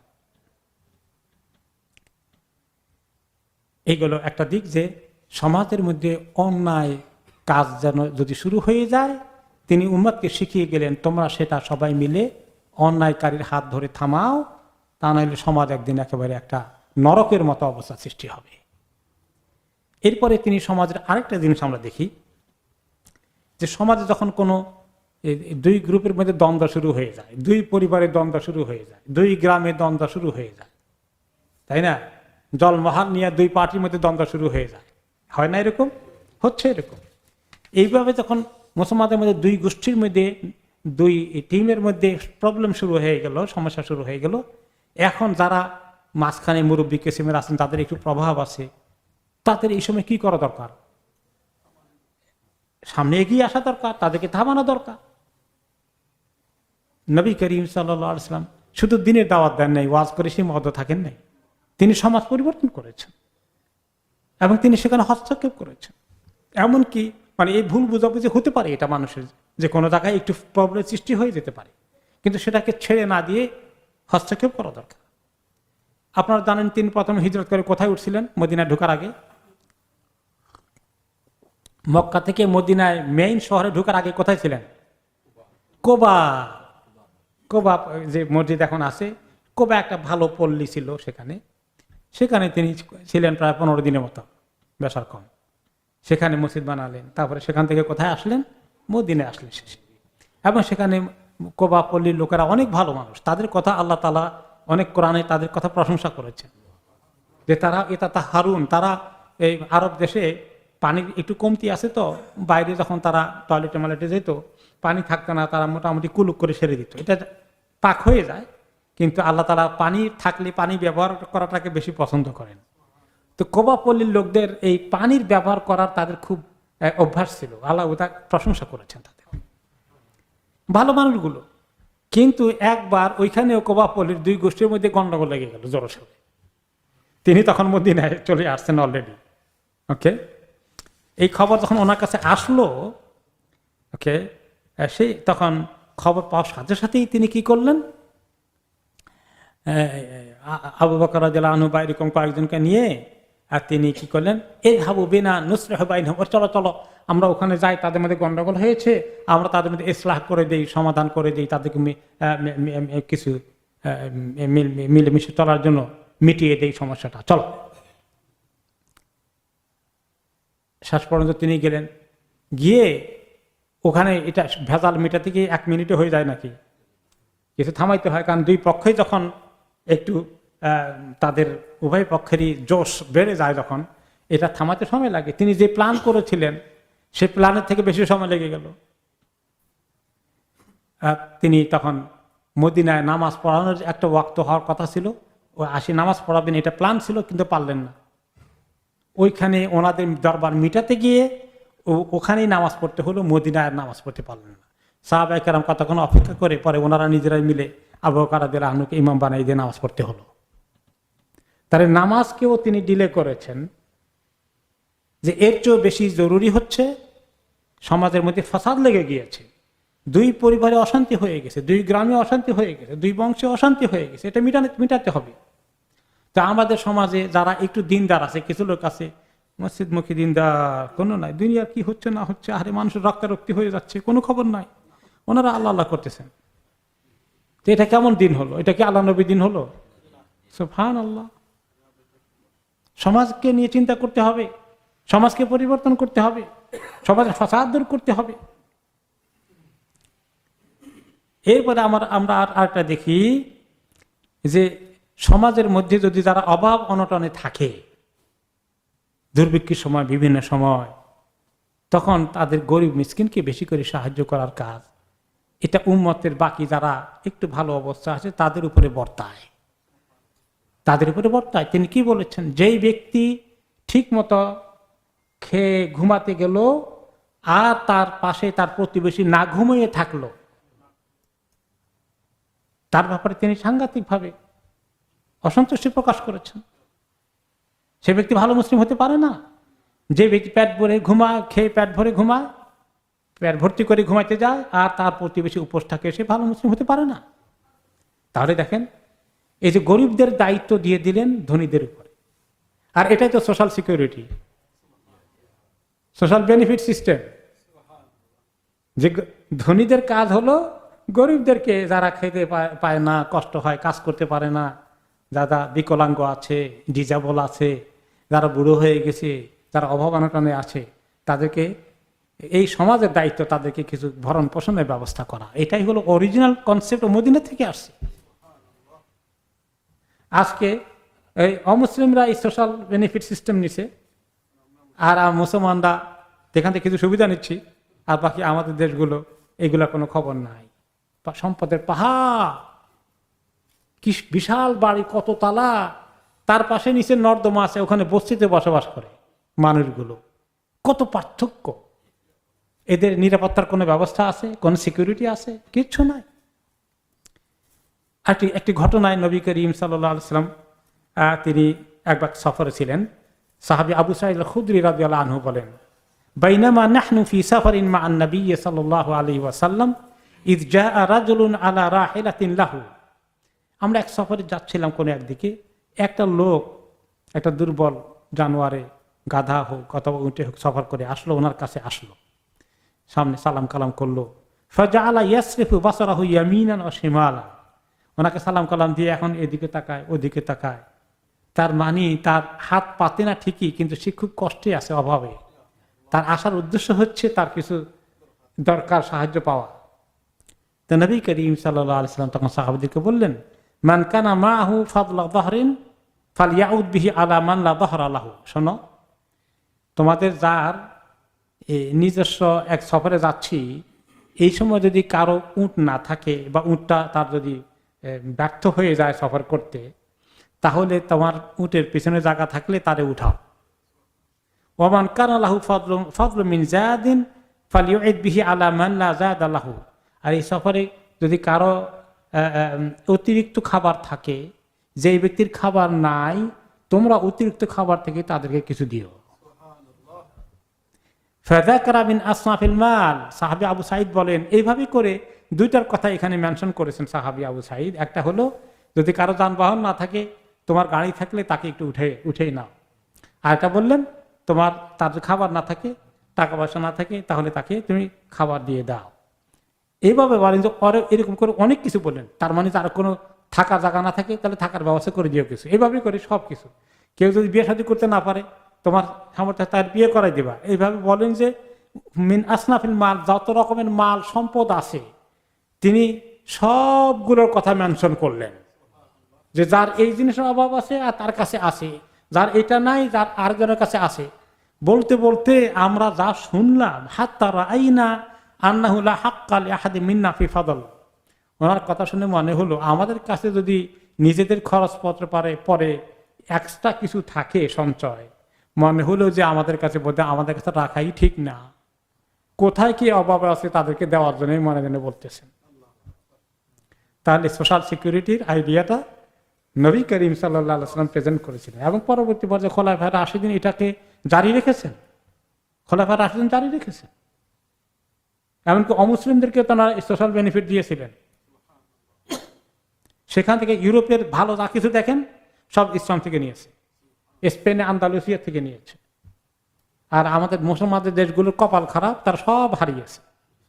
এইগুলো একটা দিক যে সমাজের মধ্যে অন্যায় কাজ যেন যদি শুরু হয়ে যায়, তিনি উম্মতকে শিখিয়ে গেলেন তোমরা সেটা সবাই মিলে অন্যায়কারীর হাত ধরে থামাও, তা নাহলে সমাজ একদিন একেবারে একটা নরকের মতো অবস্থা সৃষ্টি হবে। এরপরে তিনি সমাজের আরেকটা জিনিস আমরা দেখি যে সমাজে যখন কোনো দুই গ্রুপের মধ্যে দ্বন্দ্ব শুরু হয়ে যায়, দুই পরিবারের দ্বন্দ্ব শুরু হয়ে যায়, দুই গ্রামের দ্বন্দ্ব শুরু হয়ে যায়, তাই না? জলমহাল নিয়ে দুই পার্টির মধ্যে দ্বন্দ্ব শুরু হয়ে যায়, হয় না? এরকম হচ্ছে। এরকম এইভাবে যখন মুসলমানদের মধ্যে দুই গোষ্ঠীর মধ্যে দুই টিমের মধ্যে প্রবলেম শুরু হয়ে গেল, সমস্যা শুরু হয়ে গেল, এখন যারা মাঝখানে মুরব্বী কিসিমের আছেন তাদের একটু প্রভাব আছে, তাদের এই সময় কি করা দরকার? সামনে এগিয়ে আসা দরকার, তাদেরকে থামানো দরকার। নবী করিম সাল্লাল্লাহু আলাইহি ওয়াসাল্লাম শুধু দিনের দাওয়াত দেন নাই, ওয়াজ করে সীমাবদ্ধ থাকেন নাই, তিনি সমাজ পরিবর্তন করেছেন এবং তিনি সেখানে হস্তক্ষেপ করেছেন। এমনকি মানে এই ভুল বুঝাবুঝি হতে পারে, এটা মানুষের যে কোনো জায়গায় একটু প্রবলেম সৃষ্টি হয়ে যেতে পারে, কিন্তু সেটাকে ছেড়ে না দিয়ে হস্তক্ষেপ করা দরকার। আপনারা জানেন তিনি প্রথমে হিজরত করে কোথায় উঠছিলেন? মদিনায় ঢোকার আগে, মক্কা থেকে মদিনায় মেইন শহরে ঢোকার আগে কোথায় ছিলেন? কোবা। কোবা যে মসজিদ এখন আছে, কোবা একটা ভালো পল্লী ছিল, সেখানে তিনি ছিলেন প্রায় 15 দিনের মতো, বেশার কম। সেখানে মসজিদ বানালেন, তারপরে সেখান থেকে কোথায় আসলেন? মদিনায় আসলেন শেষে। এবং সেখানে কোবা পল্লীর লোকেরা অনেক ভালো মানুষ, তাদের কথা আল্লাহ তাআলা অনেক কোরআনে তাদের কথা প্রশংসা করেছেন যে তারা হারুন, তারা এই আরব দেশে পানি একটু কমতি আছে তো, বাইরে যখন তারা টয়লেটে মালেটে যেত পানি থাকতো না, তারা মোটামুটি কুলুক করে সেরে দিত, এটা পাক হয়ে যায়। কিন্তু আল্লাহ তাআলা পানি থাকলে পানি ব্যবহার করাটাকে বেশি পছন্দ করেন। তো কোবা পল্লীর লোকদের এই পানির ব্যবহার করার তাদের খুব অভ্যাস ছিল, আল্লাহ ওটা প্রশংসা করেছেন তাদের ভালো মানুষগুলো। কিন্তু একবার ওইখানেও কোবা পল্লীর দুই গোষ্ঠীর মধ্যে গন্ডগোল লেগে গেল জোরসোরে। তিনি তখন মদিনায় চলে আসছেন অলরেডি। ওকে, এই খবর যখন ওনার কাছে আসলো, ওকে, সেই তখন খবর পাওয়ার সাথে সাথেই তিনি কি করলেন? আবু বকর রাদিয়াল্লাহু আনহু বা এরকম কয়েকজনকে নিয়ে আর তিনি কি করলেন? ইযহাবু বিনা নুসলিহু বাইনহুম, চলো চলো আমরা ওখানে যাই, তাদের মধ্যে গন্ডগোল হয়েছে, আমরা তাদের মধ্যে ইসলাহ করে দেই, সমাধান করে দেই, তাদেরকে কিছু মিলেমিশে চলার জন্য মিটিয়ে দেই সমস্যাটা, চলো। শেষ পর্যন্ত তিনি গেলেন, গিয়ে ওখানে এটা ভেজাল মেটাতে গিয়ে 1 মিনিটে হয়ে যায় নাকি? কিছু থামাইতে হয়, কারণ দুই পক্ষই যখন একটু তাদের উভয় পক্ষেরই জোশ বেড়ে যায়, যখন এটা থামাতে সময় লাগে। তিনি যে প্ল্যান করেছিলেন সেই প্ল্যানের থেকে বেশি সময় লেগে গেল। তিনি তখন মদিনায় নামাজ পড়ানোর একটা ওয়াক্ত হওয়ার কথা ছিল, ও আসি নামাজ পড়াবেন এটা প্ল্যান ছিল, কিন্তু পারলেন না। ওইখানে ওনাদের দরবার মিটাতে গিয়ে ওখানেই নামাজ পড়তে হলো, মদিনায় নামাজ পড়তে পারলেন না। সাহাবায়ে কেরাম কতক্ষণ অপেক্ষা করে পরে ওনারা নিজেরাই মিলে আবু বকর রাদিয়াল্লাহু আনহুকে ইমাম বানাই দিয়ে নামাজ পড়তে হলো। তার নামাজকেও তিনি ডিলে করেছেন, যে এর চেয়েও বেশি জরুরি হচ্ছে সমাজের মধ্যে ফাসাদ লেগে গিয়েছে, দুই পরিবারে অশান্তি হয়ে গেছে, দুই গ্রামে অশান্তি হয়ে গেছে, দুই বংশে অশান্তি হয়ে গেছে, এটা মিটাতে হবে। তা আমাদের সমাজে যারা একটু দিনদার আছে, কিছু লোক আছে মসজিদমুখী দিনদার, কোনো নাই, দুনিয়ার কি হচ্ছে না হচ্ছে, আরে মানুষের রক্তারক্তি হয়ে যাচ্ছে, কোনো খবর নাই, ওনারা আল্লাহ আল্লাহ করতেছেন। তো এটা কেমন দিন হলো? এটা কি আল্লাহ নবী দিন হলো? সুবহানাল্লাহ। সমাজকে নিয়ে চিন্তা করতে হবে, সমাজকে পরিবর্তন করতে হবে, সমাজের ফাসাদ দূর করতে হবে। এরপরে আমরা আরেকটা দেখি যে সমাজের মধ্যে যদি যারা অভাব অনটনে থাকে, দুর্ভিক্ষের সময়, বিভিন্ন সময়, তখন তাদের গরিব মিসকিনকে বেশি করে সাহায্য করার কাজ, এটা উম্মতের বাকি যারা একটু ভালো অবস্থা আছে তাদের উপরে বর্তায়, তিনি কি বলেছেন? যেই ব্যক্তি ঠিক মতো খেয়ে ঘুমাতে গেল আর তার পাশে তার প্রতিবেশী না ঘুমিয়ে থাকলো, তার ব্যাপারে তিনি সাংঘাতিকভাবে অসন্তুষ্টি প্রকাশ করেছেন। সে ব্যক্তি ভালো মুসলিম হতে পারে না। যে ব্যক্তি পেট ভরে ঘুমায়, খেয়ে পেট ভরে ঘুমায়, পেট ভর্তি করে ঘুমাইতে যায়, আর তার প্রতিবেশী উপোস থাকে, সে ভালো মুসলিম হতে পারে না। তাহলে দেখেন, এই যে গরিবদের দায়িত্ব দিয়ে দিলেন ধনীদের উপরে, আর এটাই তো social security, social benefit system. যে ধনীদের কাজ হলো গরিবদেরকে, যারা খেতে পায় না, কষ্ট হয়, কাজ করতে পারে না, যারা বিকলাঙ্গ আছে, ডিজেবল আছে, যারা বুড়ো হয়ে গেছে, যারা অভাব অনটনে আছে, তাদেরকে এই সমাজের দায়িত্ব, তাদেরকে কিছু ভরণ পোষণের ব্যবস্থা করা। এটাই হলো অরিজিনাল কনসেপ্ট, মদিনা থেকে আসছে। আজকে এই অমুসলিমরা এই সোশ্যাল বেনিফিট সিস্টেম নিছে, আর মুসলমানরা যেখান থেকে কিছু সুবিধা নিচ্ছি, আর বাকি আমাদের দেশগুলো এগুলা কোনো খবর নাই। সম্পদের পাহাড়, কি বিশাল বাড়ি, কত তালা, তার পাশে নিচে নর্দমা আছে, ওখানে বস্তিতে বসবাস করে মানুষগুলো। কত পার্থক্য! এদের নিরাপত্তার কোনো ব্যবস্থা আছে? কোন সিকিউরিটি আছে? কিচ্ছু নাই। একটি ঘটনায় নবী করিম সাল্লাল্লাহু আলাইহি ওয়াসাল্লাম তিনি একবার সফরে ছিলেন। সাহাবী আবু সাঈদ আল-খুদরি রাদিয়াল্লাহু আনহু বলেন, বাইনামা নাহনু ফি সাফারিন মা'আন নবী সাল্লাল্লাহু আলাইহি ওয়াসাল্লাম ইয জাআ রাজুলুন আলা রাহিলাতিন লাহু। আমরা এক সফরে যাচ্ছিলাম কোন একদিকে, একটা লোক একটা দুর্বল জানোয়ারে, গাধা হোক অথবা উটে হোক, সফর করে আসলো, ওনার কাছে আসলো, সামনে সালাম কালাম করলো। ফাজাআলা ইয়াসরিফু বাসারাহু ইয়ামিনান ওয়া শিমালান, ওনাকে সালাম কালাম দিয়ে এখন এদিকে তাকায়, ওদিকে তাকায়। তার মানে তার হাত পাতে না ঠিকই, কিন্তু সে খুব কষ্টে আছে, অভাবে। তার আসার উদ্দেশ্য হচ্ছে তার কিছু দরকার, সাহায্য পাওয়া। তো নবী করিম সাল্লাল্লাহু আলাইহি ওয়াসাল্লাম তখন সাহাবাদেরকে বললেন, মান কানা মাহু ফাদলা যাহরিন ফালইয়াউদ বিহি আলা মান লা যাহরা লাহু। শোনো, তোমাদের যার নিজস্ব এক সফরে যাচ্ছি, এই সময় যদি কারো উট না থাকে, বা উটটা তার যদি ব্যর্থ হয়ে যায় সফর করতে, তাহলে তোমার উটের পিছনে জায়গা থাকলে তারে উঠাও। ওমান কানা লাহু ফাদলু মিন যাদিন ফালইউইদ বিহি আলা মান লা যাদা লাহু। আর এই সফরে যদি কারো অতিরিক্ত খাবার থাকে, যে ব্যক্তির খাবার নাই, তোমরা অতিরিক্ত খাবার থেকে তাদেরকে কিছু দিও। ফাযাকারা মিন আসনাফিল মাল। সাহাবী আবু সাঈদ বলেন, এইভাবে করে দুইটার কথা এখানে মেনশন করেছেন সাহাবী আবু সাঈদ। একটা হলো, যদি কারো যানবাহন না থাকে, তোমার গাড়ি থাকলে তাকে একটু উঠেই নাও। আর একটা বললেন, তোমার তার খাবার না থাকে, টাকা পয়সা না থাকে, তাহলে তাকে তুমি খাবার দিয়ে দাও। এইভাবে বলেন যে এরকম করে অনেক কিছু বললেন। তার মানে তার কোনো থাকার জায়গা না থাকে, তাহলে থাকার ব্যবস্থা করে দিও কিছু। এইভাবে করে সব কিছু। কেউ যদি বিয়ে শাদী করতে না পারে, তোমার সামর্থ্য তার বিয়ে করাই দেবা। এইভাবে বলেন যে মিন আসনাফিল মাল, যত রকমের মাল সম্পদ আছে, তিনি সবগুলোর কথা মেনশন করলেন। যে যার এই জিনিসের অভাব আছে আর তার কাছে আছে, যার এটা নাই যার আরেকজনের কাছে আছে। বলতে বলতে আমরা যা শুনলাম, হাত্তা রাআইনা আন্নাহু লা হাক্কা লিআহাদিন মিন্না ফি ফাদল। ওনার কথা শুনে মনে হলো, আমাদের কাছে যদি নিজেদের খরচপত্র পরে এক্সট্রা কিছু থাকে সঞ্চয়, মনে হলো যে আমাদের কাছে বোধহয় আমাদের কাছে রাখাই ঠিক না। কোথায় কি অভাব আছে তাদেরকে দেওয়ার জন্যই মনে মনে বলতেছেন। তাহলে সোশ্যাল সিকিউরিটির আইডিয়াটা নবী করিম সাল্লাল্লাহু আলাইহি ওয়াসাল্লাম প্রেজেন্ট করেছিলেন, এবং পরবর্তী পর্যায়ে খোলাফায়ে রাশিদিন এটাকে জারি রেখেছেন। খোলাফায়ে রাশিদিন জারি রেখেছেন। এমনকি অমুসলিমদেরকে তারা সোশ্যাল বেনিফিট দিয়েছিলেন। সেখান থেকে ইউরোপের ভালো যা কিছু দেখেন সব ইসলাম থেকে নিয়েছে, স্পেনে আন্দালুসিয়া থেকে নিয়েছে। আর আমাদের মুসলমানদের দেশগুলোর কপাল খারাপ, তারা সব হারিয়েছে।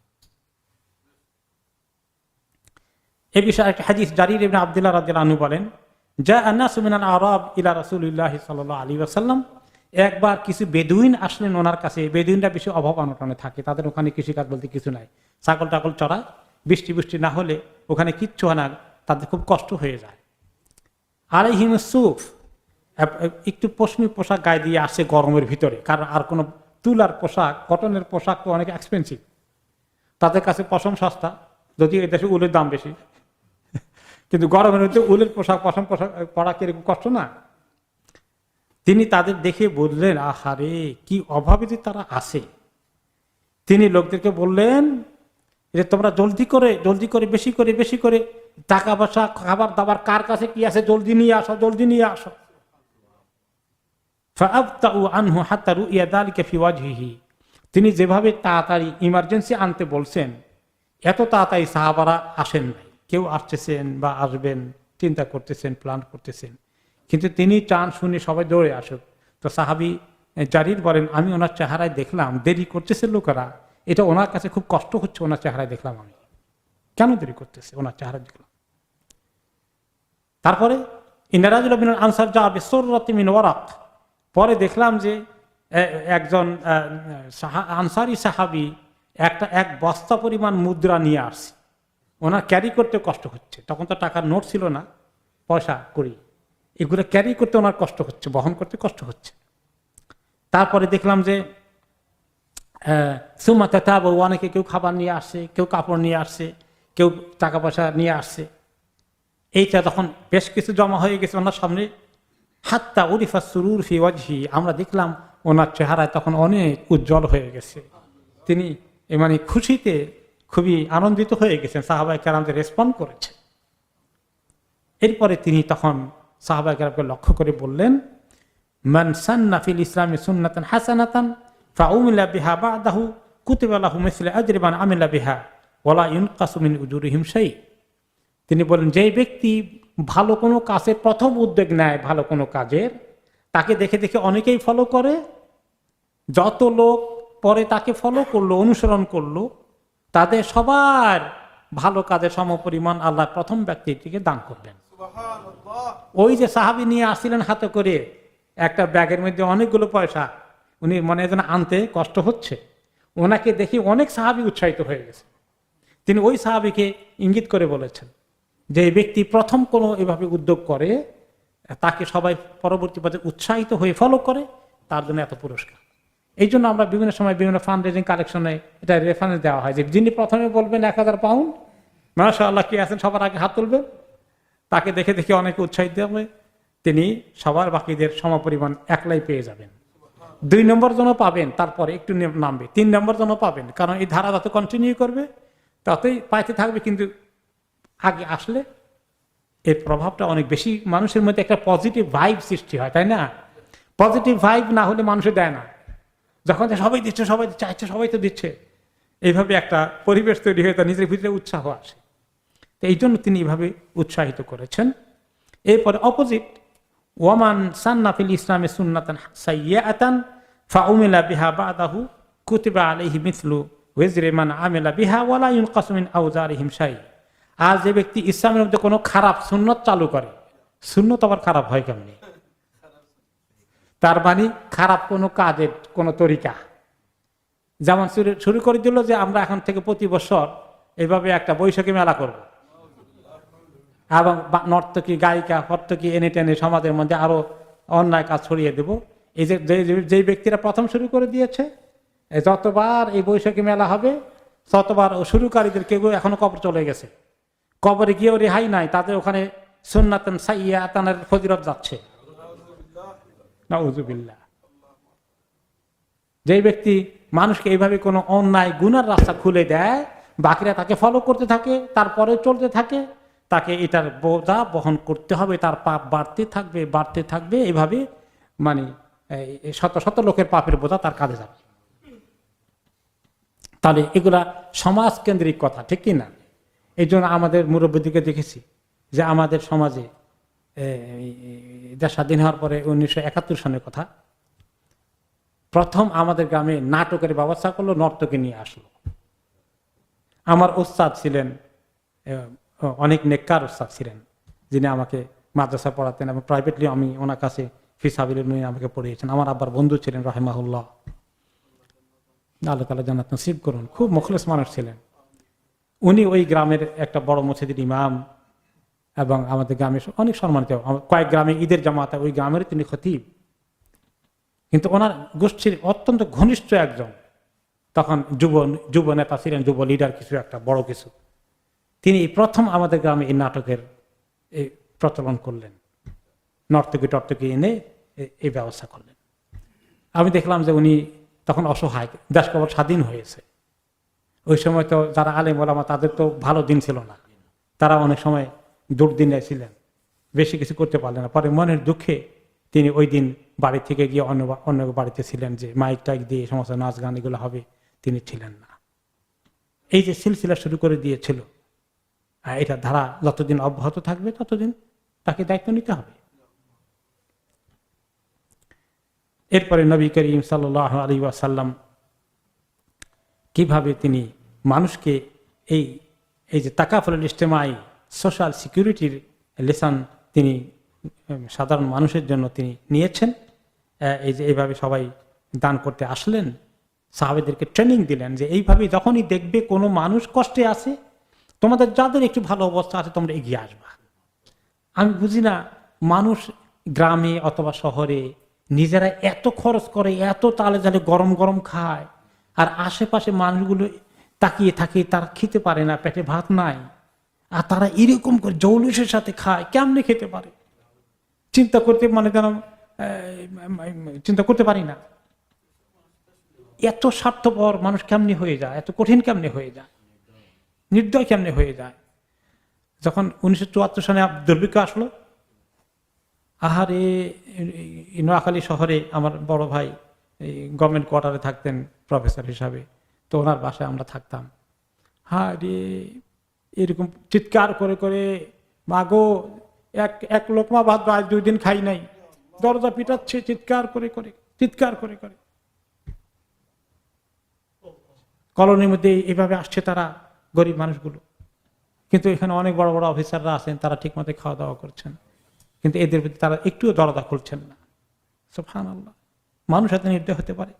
এই বিষয়ে একটা হাদিস জারির ইবনে আব্দুল্লাহ রাদিয়াল্লাহু আনহু বলেন, যা আনাসু মিনাল আরাব ইলা রাসূলিল্লাহ সাল্লাল্লাহু আলাইহি ওয়াসাল্লাম। একবার কিছু বেদুইন আসলেন ওনার কাছে। বেদুইনরা বেশি অভাব অনটনে থাকে, তাদের ওখানে কৃষিকাজ বলতে কিছু নাই, ছাগল টাগল চড়ায়, বৃষ্টি না হলে ওখানে কিচ্ছু হয় না, তাদের খুব কষ্ট হয়ে যায়। আলাইহিমুস সুফ, একটু পশমি পোশাক গায়ে দিয়ে আসে গরমের ভিতরে, কারণ আর কোনো তুলার পোশাক, কটনের পোশাক তো অনেক এক্সপেন্সিভ, তাদের কাছে পশম সস্তা, যদিও এই দেশে উলের দাম বেশি, কিন্তু গরমের মধ্যে উলের পোশাক, পশম পোশাক পরা কিরকম কষ্ট না। তিনি তাদের দেখে বললেন, আহারে কি অভাবে যে তারা আসে। তিনি লোকদেরকে বললেন যে তোমরা জলদি করে বেশি করে টাকা পয়সা, খাবার দাবার কার কাছে কি আছে জলদি নিয়ে আসো। ফাআবতাউ আনহু হাত্তা রুইয়া যালিকা ফি ওয়াজহিহি। তিনি যেভাবে তাড়াতাড়ি ইমার্জেন্সি আনতে বলছেন, এত তাড়াতাড়ি সাহাবারা আসেন নাই। কেউ আসতেছেন বা আসবেন চিন্তা করতেছেন, প্ল্যান করতেছেন, কিন্তু তিনি চান শুনে সবাই দৌড়ে আসুক। তো সাহাবী জারির বলেন, আমি ওনার চেহারায় দেখলাম দেরি করতেছে লোকেরা, এটা ওনার কাছে খুব কষ্ট হচ্ছে। ওনার চেহারায় দেখলাম আমি কেন দেরি করতেছে, ওনার চেহারা দেখলাম। তারপরে ইন্নারাজুল মিনাল আনসার যা বিসররাতি মিন ওয়ারাক, পরে দেখলাম যে একজন আনসারি সাহাবী এক বস্তা পরিমাণ মুদ্রা নিয়ে আসছে। ওনার ক্যারি করতে কষ্ট হচ্ছে, তখন তো টাকার নোট ছিল না, পয়সা করি, এগুলো ক্যারি করতে ওনার কষ্ট হচ্ছে, বহন করতে কষ্ট হচ্ছে। তারপরে দেখলাম যে অনেকে কেউ খাবার নিয়ে আসছে, কেউ কাপড় নিয়ে আসছে, কেউ টাকা পয়সা নিয়ে আসছে। এইটা তখন বেশ কিছু জমা হয়ে গেছে ওনার সামনে। হাত্তা উরিফা সুরুর ফি ওয়াজহি, আমরা দেখলাম ওনার চেহারায় তখন অনেক উজ্জ্বল হয়ে গেছে। তিনি মানে খুশিতে খুবই আনন্দিত হয়ে গেছেন, সাহাবায়ে কেরামদের রেসপন্ড করেছে। এরপরে তিনি তখন সাহাবায়ে কেরামকে লক্ষ্য করে বললেন, মান সান্না ফিল ইসলামি সুন্নাতান হাসানাতান ফাউমিলা বিহা বাদাহু কুতিবা লাহু মিসলু আজরি মান আমিলা বিহা ওয়ালা ইউনকাসু মিন উজুরিহিম শাই। তিনি বলেন, যেই ব্যক্তি ভালো কোনো কাজের প্রথম উদ্যোগ নেয়, ভালো কোনো কাজের, তাকে দেখে দেখে অনেকেই ফলো করে, যত লোক পরে তাকে ফলো করলো, অনুসরণ করলো, তাদের সবার ভালো কাজের সমপরিমাণ আল্লাহ প্রথম ব্যক্তিটিকে দান করবেন। ওই যে সাহাবী নিয়ে আসছিলেন হাতে করে একটা ব্যাগের মধ্যে অনেকগুলো পয়সা, উনি মনে যেন আনতে কষ্ট হচ্ছে, ওনাকে দেখে অনেক সাহাবী উৎসাহিত হয়ে গেছে। তিনি ওই সাহাবীকে ইঙ্গিত করে বলেছেন যে এই ব্যক্তি প্রথম কোনো এভাবে উদ্যোগ করে, তাকে সবাই পরবর্তী পথে উৎসাহিত হয়ে ফলো করে, তার জন্য এত পুরস্কার। এই জন্য আমরা বিভিন্ন সময় বিভিন্ন ফান্ড রেজিং কালেকশনে এটা রেফারেন্স দেওয়া হয় যে যিনি প্রথমে বলবেন 1000 পাউন্ড, মাশাআল্লাহ কি আছেন সবার আগে হাত তুলবেন, তাকে দেখে দেখে অনেকে উৎসাহিত হবে, তিনি সবার বাকিদের সমপরিমাণ একলাই পেয়ে যাবেন। 2 নম্বর জন পাবেন, তারপরে একটু নামবে, 3 নম্বর জন পাবেন, কারণ এই ধারা যত কন্টিনিউ করবে ততই পাইতে থাকবে। কিন্তু আগে আসলে এর প্রভাবটা অনেক বেশি, মানুষের মধ্যে একটা পজিটিভ ভাইব সৃষ্টি হয়, তাই না? পজিটিভ ভাইব না হলে মানুষে দেয় না। যখন সবাই দিচ্ছে, সবাই চাইছে, সবাই তো দিচ্ছে, এইভাবে একটা পরিবেশ তৈরি হয়ে তার নিজের ভিতরে উৎসাহ আসে। তো এই জন্য তিনি এইভাবে উৎসাহিত করেছেন। এরপরে অপোজিট, ওয়ামান সান্না ফিল ইসলামে সুন্নাতান সাইয়্যাতান ফাউমিলা বিহা বাদাহু কুতিবা আলাইহি মিসলু ওয়াজরি মান আমিলা বিহা ওয়ালা ইউনকাসু মিন আওজারিহিম শাই। আর যে ব্যক্তি ইসলামের মধ্যে কোনো খারাপ সুন্নত চালু করে, সুন্নত আবার খারাপ হয় কেমনি? তার মানে খারাপ কোনো কাজের কোনো তরিকা, যেমন শুরু করে দিল যে আমরা এখন থেকে প্রতি বছর এইভাবে একটা বৈশাখী মেলা করব, এবং নর্তকী গায়িকা হর্তকী এনে টেনে সমাজের মধ্যে আরো অন্যায় কাজ ছড়িয়ে দেব। এই যে ব্যক্তিরা প্রথম শুরু করে দিয়েছে, যতবার এই বৈশাখী মেলা হবে ততবার শুরুকারীদের কেউ এখনো কবর চলে গেছে, কবরে গিয়েও রেহাই নাই, তাদের ওখানে সুন্নাতান সাইয়্যাতানের ফজিলত যাচ্ছে। নাউযুবিল্লাহ। যে ব্যক্তি মানুষকে এইভাবে কোনো অন্যায় গুনার রাস্তা খুলে দেয়, বাকিরা তাকে ফলো করতে থাকে, তারপরে চলতে থাকে, তাকে এটার বোঝা বহন করতে হবে, তার পাপ বাড়তে থাকবে বাড়তে থাকবে, এভাবে মানে শত শত লোকের পাপের বোঝা তার কাঁধে যাবে। তাহলে এগুলা সমাজ কেন্দ্রিক কথা, ঠিক কি না? এই জন্য আমাদের মুরব্বীদেরকে দেখেছি যে আমাদের সমাজে দেশ স্বাধীন হওয়ার পরে 1971 সালের কথা, প্রথম আমাদের গ্রামে নাটকের ব্যবস্থা করলো, নর্তকী নিয়ে আসলো। আমার ওস্তাদ ছিলেন, অনেক নেককার ওস্তাদ ছিলেন, যিনি আমাকে মাদ্রাসা পড়াতেন এবং প্রাইভেটলি আমি ওনার কাছে ফিসাবিল নিয়ে আমাকে পড়িয়েছেন। আমার আব্বার বন্ধু ছিলেন রাহিমাহুল্লাহ, আল্লাহ তাআলা জান্নাত নসিব করুন। খুব মুখলেস মানুষ ছিলেন উনি। ওই গ্রামের একটা বড় মসজিদের ইমাম এবং আমাদের গ্রামে অনেক সম্মানিত, কয়েক গ্রামে ঈদের জামাতে ওই গ্রামের তিনি খতিব। কিন্তু ওনার গোষ্ঠীর অত্যন্ত ঘনিষ্ঠ একজন, তখন যুব নেতা ছিলেন, যুব লিডার কিছু একটা বড় কিছু। তিনি প্রথম আমাদের গ্রামে এই নাটকের প্রচলন করলেন, নর্তকী এনে এই ব্যবস্থা করলেন। আমি দেখলাম যে উনি তখন অসহায়, দেশ কেবল স্বাধীন হয়েছে, ওই সময় তো যারা আলেম ওলামা তাদের তো ভালো দিন ছিল না, তারা অনেক সময় দুর্দিনে ছিলেন, বেশি কিছু করতে পারলেন না। পরে মনের দুঃখে তিনি ওই দিন বাড়ি থেকে গিয়ে অন্য বাড়িতে ছিলেন, যে মাইক টাইক দিয়ে সমস্ত নাচ গান এগুলো হবে, তিনি ছিলেন না। এই যে সিলসিলা শুরু করে দিয়েছিল, এটা ধারা যতদিন অব্যাহত থাকবে ততদিন তাকে দায়িত্ব নিতে হবে। এরপরে নবী করিম সাল্লাল্লাহু আলাইহি ওয়াসাল্লাম কিভাবে তিনি মানুষকে এই যে তাকাফুল ইজতেমাই, সোশ্যাল সিকিউরিটির লেসন তিনি সাধারণ মানুষের জন্য তিনি নিয়েছেন। এই যে এইভাবে সবাই দান করতে আসলেন, সাহাবেদেরকে ট্রেনিং দিলেন যে এইভাবে যখনই দেখবে কোনো মানুষ কষ্টে আছে, তোমাদের যাদের একটু ভালো অবস্থা আছে তোমরা এগিয়ে আসবা। আমি বুঝি না মানুষ গ্রামে অথবা শহরে নিজেরা এত খরচ করে, এত তালে তালে গরম গরম খায়, আর আশেপাশে মানুষগুলো তাকিয়ে থাকে, তারা খেতে পারে না, পেটে ভাত নাই, আর তারা এরকম করে জৌলুসের সাথে খায়, কেমনে খেতে পারে? চিন্তা করতে চিন্তা করতে পারি না। এত স্বার্থপর মানুষ কেমনে হয়ে যায়, এত কঠিন কেমনে হয়ে যায়, নির্দয় কেমনে হয়ে যায়। যখন 1974 সালে দুর্ভিক্ষ আসলো, আহারে, নোয়াখালী শহরে আমার বড় ভাই গভর্নমেন্ট কোয়ার্টারে থাকতেন প্রফেসর হিসাবে, তো ওনার বাসায় আমরা থাকতাম। হ্যাঁ রে, এরকম চিৎকার করে করে, মাগো এক লোকমা ভাত 2 দিন খাই নাই, দরজা পিটাচ্ছে চিৎকার করে করে, চিৎকার করে করে। কলোনির মধ্যে এইভাবে আসছে তারা, গরিব মানুষগুলো। কিন্তু এখানে অনেক বড় বড় অফিসাররা আছেন, তারা ঠিক মতো খাওয়া দাওয়া করছেন, কিন্তু এদের প্রতি তারা একটুও দরজা খুলছেন না। সুবহানাল্লাহ, মানুষ এত নির্দয় হতে পারে?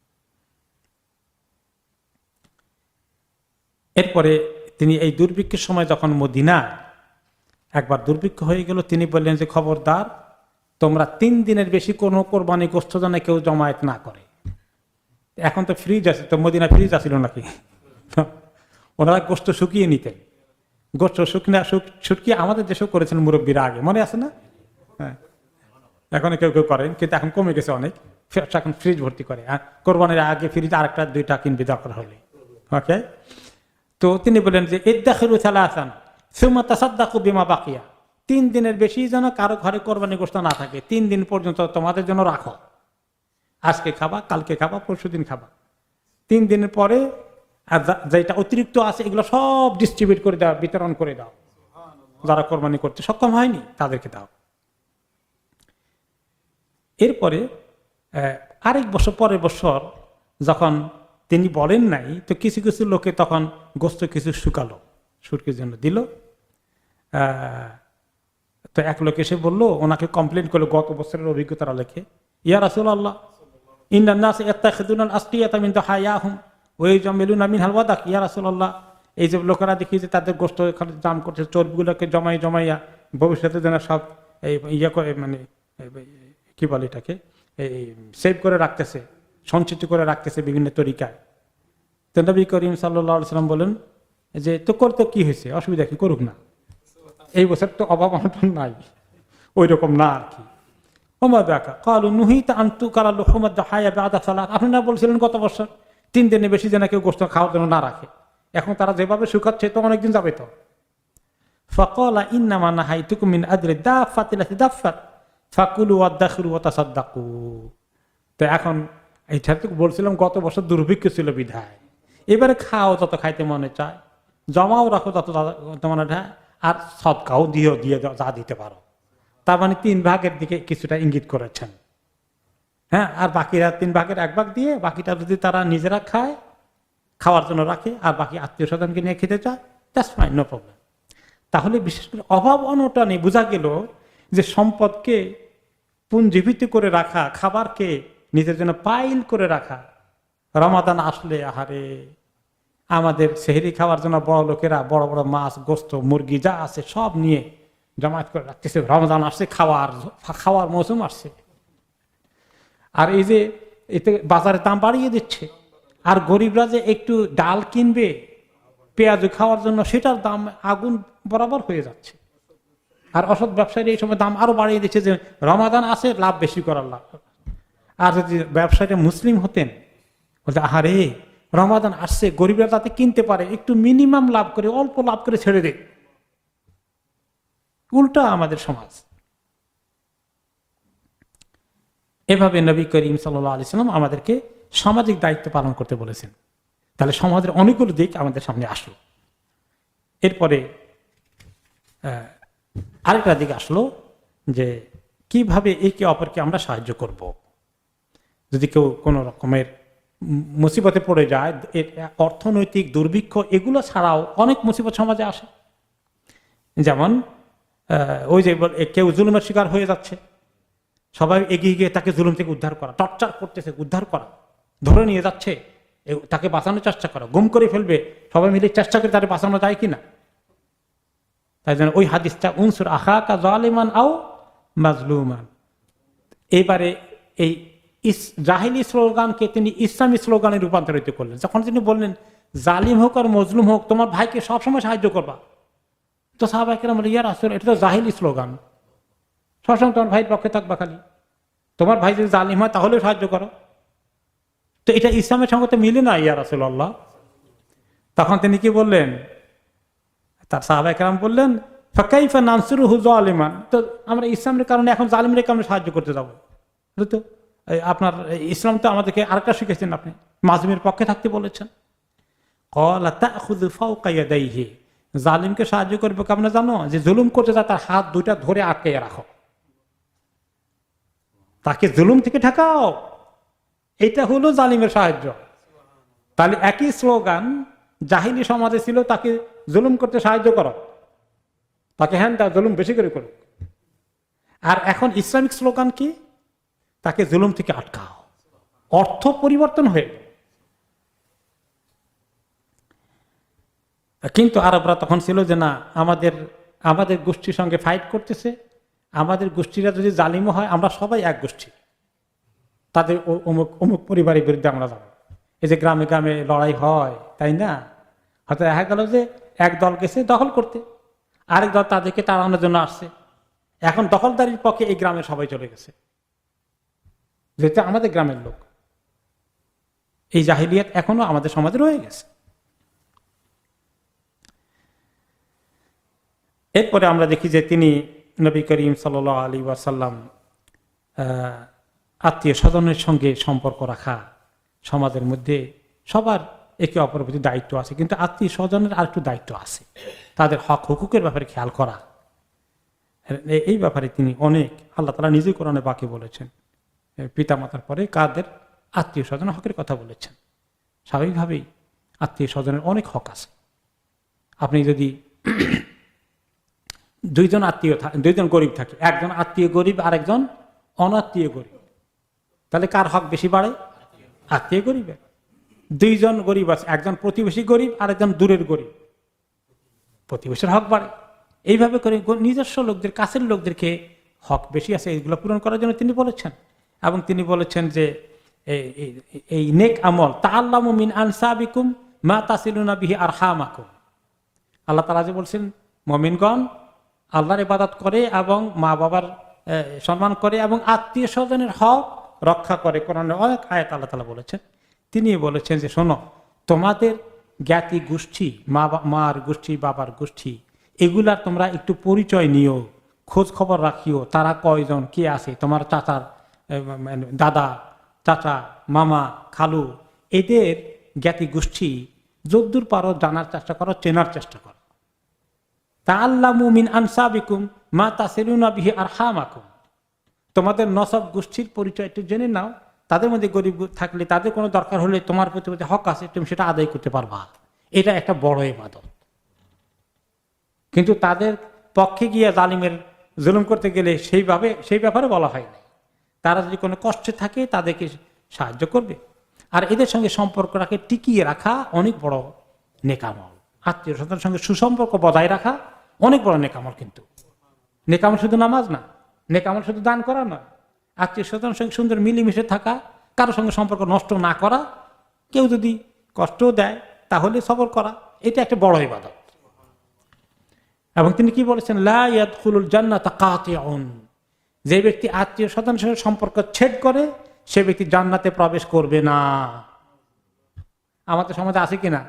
এরপরে তিনি এই দুর্ভিক্ষের সময় যখন মদিনায় একবার দুর্ভিক্ষ হয়ে গেল, তিনি বললেন যে খবরদার, তোমরা 3 দিনের বেশি কোনো কোরবানি গোশত যেন কেউ জমায়েত না করে। এখন তো ফ্রিজ আছে, তো মদিনা ফ্রিজ আছিল নাকি? ওনারা গোশত শুকিয়ে নিতেন, গোশত শুকিয়ে আমাদের দেশেও করেছেন মুরব্বীরা আগে, মনে আছে না? হ্যাঁ, এখন কেউ কেউ করেন, কিন্তু এখন কমে গেছে অনেক, এখন ফ্রিজ ভর্তি করে। কোরবানির আগে ফ্রিজ আরেকটা 2টা কিনবে দরকার হলে। ওকে, তো তিনি বলেন যে ইদ্দাখিরু সালাসান সুম্মা তাসাদ্দাকু বিমা বাকিয়া, 3 দিনের বেশি যেন কারো ঘরে কোরবানি গোশত না থাকে, 3 দিন পর্যন্ত তোমাদের জন্য রাখো। আজকে খাবা, কালকে খাবা, পরশুদিন খাবা। 3 দিনের পরে আর যেটা অতিরিক্ত আছে এগুলো সব ডিস্ট্রিবিউট করে দাও, বিতরণ করে দাও, যারা কোরবানি করতে সক্ষম হয়নি তাদেরকে দাও। এরপরে আরেক বছর, পরের বছর যখন তিনি বলেন নাই, তো কিছু কিছু লোকে তখন গোশত কিছু শুকালো, শুটকির জন্য দিল। তো এক লোক এসে বললো, ওনাকে কমপ্লেন করলো গত বছরের অভিজ্ঞতারা লেখে, ইয়া রাসূলুল্লাহ ইন্নান নাস ইয়াত্তাখিযুনাল আসকিয়াতা মিন দুহায়াহুম ওয়া ইয়াজমিলুনা মিনহাল ওয়াদাক। ইয়া রাসূলুল্লাহ, এই যে লোকেরা দেখি যে তাদের গোশত এখানে দাম করছে, চর্বিগুলোকে জমাইয়া ভবিষ্যতে যেন সব ইয়ে করে, মানে কি বলে এটাকে, সেভ করে রাখতেছে, সঞ্চিত করে রাখতেছে বিভিন্ন তরিকায়। তো নবী করিম সাল্লাল্লাহু আলাইহি ওয়াসাল্লাম বলেন যে তো করতে কি হয়েছে, অসুবিধা কি, করুক না, এই বছর তো অভাব অনটন নাই, ওই রকম না আর কি। আপনি না বলছিলেন গত বছর 3 দিনের বেশি যেন কেউ গোশত খাওয়ার জন্য না রাখে, এখন তারা যেভাবে শুকাচ্ছে তো অনেকদিন যাবে। তো ফাকালা ইন্নামা নাহাইতুকুম মিন আজরি দাফাতিল লাতি দাফাত ফাকুলু ওয়াদাখিরু ওয়া তাসাদ্দাকু। তো এখন এইটা তো বলছিলাম গত বছর দুর্ভিক্ষ ছিল বিধায়, এবারে খাও যত খাইতে মনে চায়, জমাও রাখো যত মনে চায়, আর সদকাও দিয়ে যা দিতে পারো। তার মানে 3 ভাগের দিকে কিছুটা ইঙ্গিত করেছেন। হ্যাঁ, আর বাকিরা 3 ভাগের 1 ভাগ দিয়ে, বাকিটা যদি তারা নিজেরা খায়, খাওয়ার জন্য রাখে, আর বাকি আত্মীয় স্বজনকে নিয়ে খেতে চায়, দ্যাটস ফাইন, নো প্রবলেম। তাহলে বিশেষ করে অভাব অনটনে বোঝা গেল যে সম্পদকে পুঞ্জীবিত করে রাখা, খাবারকে নিজের জন্য পাইল করে রাখা। রমাদান আসলে আহারে, আমাদের সেহরি খাওয়ার জন্য বড় লোকেরা বড় বড় মাছ, গোশত, মুরগি যা আছে সব নিয়ে জমায়েত করে রাখতেছে। রমজান আসছে, খাওয়ার মৌসুম আসছে, আর এই যে এতে বাজারের দাম বাড়িয়ে দিচ্ছে, আর গরিবরা যে একটু ডাল কিনবে পেঁয়াজ খাওয়ার জন্য, সেটার দাম আগুন বরাবর হয়ে যাচ্ছে। আর অসৎ ব্যবসায়ী এই সময় দাম আরো বাড়িয়ে দিচ্ছে যে রমাদান আসে, লাভ বেশি করার লাভ। আর যদি ব্যবসায়ীরা মুসলিম হতেন, বলতে আহারে রমাদান আসছে, গরিবরা তাতে কিনতে পারে, একটু মিনিমাম লাভ করে, অল্প লাভ করে ছেড়ে দে। উল্টা আমাদের সমাজ। এভাবে নবী করিম সাল্লাল্লাহু আলাইহি সাল্লাম আমাদেরকে সামাজিক দায়িত্ব পালন করতে বলেছেন। তাহলে সমাজের অনেকগুলো দিক আমাদের সামনে আসলো। এরপরে আরেকটা দিক আসলো যে কিভাবে একে অপরকে আমরা সাহায্য করব। যদি কেউ কোনো রকমের মুসিবতে পড়ে যায়, অর্থনৈতিক দুর্ভিক্ষ এগুলো ছাড়াও অনেক মুসিবত সমাজে আসে। যেমন ওই যে কেউ জুলুমের শিকার হয়ে যাচ্ছে, সবাই এগিয়ে গিয়ে তাকে জুলুম থেকে উদ্ধার করা, টর্চার করতেছে, উদ্ধার করা, ধরে নিয়ে যাচ্ছে, তাকে বাঁচানোর চেষ্টা করা, গুম করে ফেলবে, সবাই মিলে চেষ্টা করে তাকে বাঁচানো যায় কিনা। তাই জন্য ওই হাদিসটা উনসুর আখাকা যালিমান আও মাজলুমান, এইবারে এই জাহিলি স্লোগানকে তিনি ইসলামী স্লোগানে রূপান্তরিত করলেন। যখন তিনি বললেন জালিম হোক আর মজলুম হোক তোমার ভাইকে সবসময় সাহায্য করবা, তো সাহাবায়ে কেরাম বললেন ইয়া রাসূল এটা তো জাহিলি স্লোগান, সবসময় তোমার ভাইয়ের পক্ষে থাকবা, খালি তোমার ভাই যদি জালিম হয় তাহলেও সাহায্য করো, তো এটা ইসলামের সঙ্গে তো মিলে না ইয়া রাসূলুল্লাহ। তখন তিনি কি বললেন, তার সাহাবায়ে কেরাম বললেন ফাকাইফা নানসুরুহু যালিমান, তো আমরা ইসলামের কারণে এখন জালিমের কারণে সাহায্য করতে যাবো? তো আপনার ইসলাম তো আমাদেরকে আরেকটা শিখেছেন, আপনি মাজলুমের পক্ষে থাকতে বলেছেন। ক্বালা তাখুযু ফাওকা ইয়াদাইহি, জালিমকে সাহায্য করবে কেমন জানো, যে জুলুম করতে যায় তার হাত দুইটা ধরে আটকে রাখো, তাকে জুলুম থেকে ঠেকাও, এটা হলো জালিমের সাহায্য। তাহলে একই স্লোগান জাহিলি সমাজে ছিল, তাকে জুলুম করতে সাহায্য করো, তাকে হ্যাঁ তা জুলুম বেশি করে করো। আর এখন ইসলামিক স্লোগান কি, তাকে জুলুম থেকে আটকাও। অর্থ পরিবর্তন হয়ে গেল। কিন্তু আরবরা তখন ছিল যে না, আমাদের গোষ্ঠীর সঙ্গে ফাইট করতেছে, আমাদের গোষ্ঠীরা যদি জালিম হয় আমরা সবাই এক গোষ্ঠী, তাদের অমুক অমুক পরিবারের বিরুদ্ধে আমরা যাবো। এই যে গ্রামে গ্রামে লড়াই হয়, তাই না, হয়তো দেখা গেল যে এক দল গেছে দখল করতে, আরেক দল তাদেরকে তাড়ানোর জন্য আসছে, এখন দখলদারির পক্ষে এই গ্রামে সবাই চলে গেছে, যেহেতু আমাদের গ্রামের লোক। এই জাহিলিয়াত এখনো আমাদের সমাজে রয়ে গেছে। এরপরে আমরা দেখি যে তিনি নবী করিম সাল্লাল্লাহু আলাইহি ওয়াসাল্লাম আত্মীয় স্বজনের সঙ্গে সম্পর্ক রাখা, সমাজের মধ্যে সবার একে অপরের প্রতি দায়িত্ব আছে, কিন্তু আত্মীয় স্বজনের আর একটু দায়িত্ব আছে, তাদের হক হুকুকের ব্যাপারে খেয়াল করা। এই ব্যাপারে তিনি অনেক, আল্লাহ তাআলা নিজে কোরআনে বাকি বলেছেন, পিতামাতার পরে কাদের আত্মীয় স্বজনের হকের কথা বলেছেন। স্বাভাবিকভাবেই আত্মীয় স্বজনের অনেক হক আছে। আপনি যদি দুইজন গরিব থাকে, একজন আত্মীয় গরিব আর একজন অনাত্মীয় গরিব, তাহলে কার হক বেশি বাড়ে? আত্মীয় গরিবের। দুইজন গরিব আছে, একজন প্রতিবেশী গরিব আর একজন দূরের গরিব, প্রতিবেশীর হক বাড়ে। এইভাবে করে নিজস্ব লোকদের, কাছের লোকদেরকে হক বেশি আছে, এইগুলো পূরণ করার জন্য তিনি বলেছেন। এবং তিনি বলেছেন যে এই নেক আমল তাআল্লামু মিন আনসাবিকুম মা তাসিলুনা বিহি আরহামাকুম। আল্লাহ তাআলা যে বলছেন মুমিনগণ আল্লাহর ইবাদত করে এবং মা বাবার সম্মান করে এবং আত্মীয় স্বজনের হক রক্ষা করে। কোরআনে অনেক আয়াত আল্লাহ তাআলা বলেছেন। তিনি বলেছেন যে শোনো, তোমাদের জ্ঞাতি গোষ্ঠী, মার গোষ্ঠী, বাবার গোষ্ঠী, এগুলার তোমরা একটু পরিচয় নিও, খোঁজ খবর রাখিও, তারা কয়জন, কে আছে, তোমার চাচার দাদা, চাচা, মামা, খালু, এদের জ্ঞাতি গোষ্ঠী যদ্দূর পারো জানার চেষ্টা করো, চেনার চেষ্টা করো। তাআল্লামু মিন আনসাবিকুম মা তাসিলুনা বিহি আরহামাকুম, তোমাদের নসব গোষ্ঠীর পরিচয় একটু জেনে নাও, তাদের মধ্যে গরিব থাকলে, তাদের কোনো দরকার হলে তোমার প্রতি হক আছে, তুমি সেটা আদায় করতে পারবা। এটা একটা বড় ইবাদত। কিন্তু তাদের পক্ষে গিয়ে জালিমের জুলুম করতে গেলে সেই ব্যাপারে বলা হয় না। তারা যদি কোনো কষ্টে থাকে তাদেরকে সাহায্য করবে, আর এদের সঙ্গে সম্পর্কটাকে টিকিয়ে রাখা অনেক বড় নেকামল। আত্মীয় স্বজনের সঙ্গে সুসম্পর্ক বজায় রাখা অনেক বড় নেকামল। কিন্তু নেকামল শুধু নামাজ না, নেকামল শুধু দান করা নয়, আত্মীয় স্বজনের সঙ্গে সুন্দর মিলেমিশে থাকা, কারোর সঙ্গে সম্পর্ক নষ্ট না করা, কেউ যদি কষ্ট দেয় তাহলে সবর করা, এটা একটা বড় ইবাদত। এবং তিনি কি বলেছেন, লা ইয়াদখুলুল জান্নাতা কাতিউন, যে ব্যক্তি আত্মীয় স্বজনের সঙ্গে সম্পর্ক ছেদ করে সে ব্যক্তি জান্নাতে প্রবেশ করবে না। আমাদের সমাজে আছে কিনা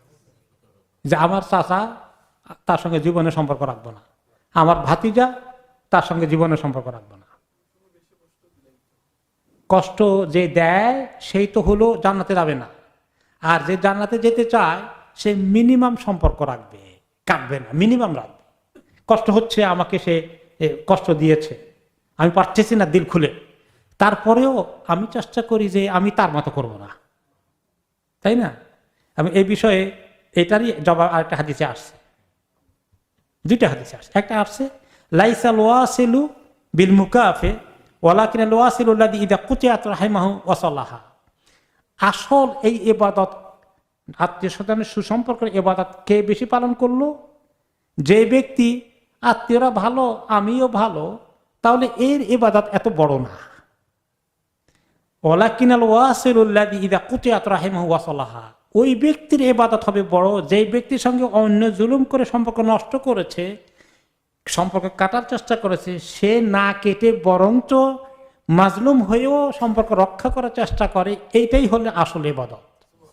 যে আমার চাচা, তার সঙ্গে জীবনের সম্পর্ক রাখবো না, আমার ভাতিজা, তার সঙ্গে জীবনের সম্পর্ক রাখবো না। কষ্ট যে দেয় সেই তো হলো জান্নাতে যাবে না, আর যে জান্নাতে যেতে চায় সে মিনিমাম সম্পর্ক রাখবে, কাটবে না, মিনিমাম রাখবে। কষ্ট হচ্ছে, আমাকে সে কষ্ট দিয়েছে, আমি পারতেছি না দিল খুলে, তারপরেও আমি চেষ্টা করি যে আমি তার মতো করব না, তাই না? আমি এই বিষয়ে এটারই জবাব আরেকটা হাদিসে আসছে, দুইটা হাদিসে আসছে। একটা আসছে লাইসা ওয়াসিলু বিল মুকাফে ওয়ালাকিন ওয়াসিলু আল্লাযী ইযা কুতিআত রাহিমাহু ওয়া সাল্লাহা। আসল এই ইবাদত, আত্মীয় স্বজনের সুসম্পর্কের ইবাদত কে বেশি পালন করলো? যে ব্যক্তি আত্মীয়রা ভালো, আমিও ভালো, তাহলে এর ইবাদত এত বড় না। ওয়ালাকিনাল ওয়াসিলুল্লাযী ইযা কুতিআত রাহিমাহু ওয়া সাল্লাহা, ওই ব্যক্তির ইবাদত হবে বড় যে ব্যক্তির সঙ্গে অন্য জুলুম করে সম্পর্ক নষ্ট করেছে, সম্পর্ক কাটার চেষ্টা করেছে, সে না কেটে বরঞ্চ মাজলুম হয়েও সম্পর্ক রক্ষা করার চেষ্টা করে। এইটাই হলো আসল ইবাদত।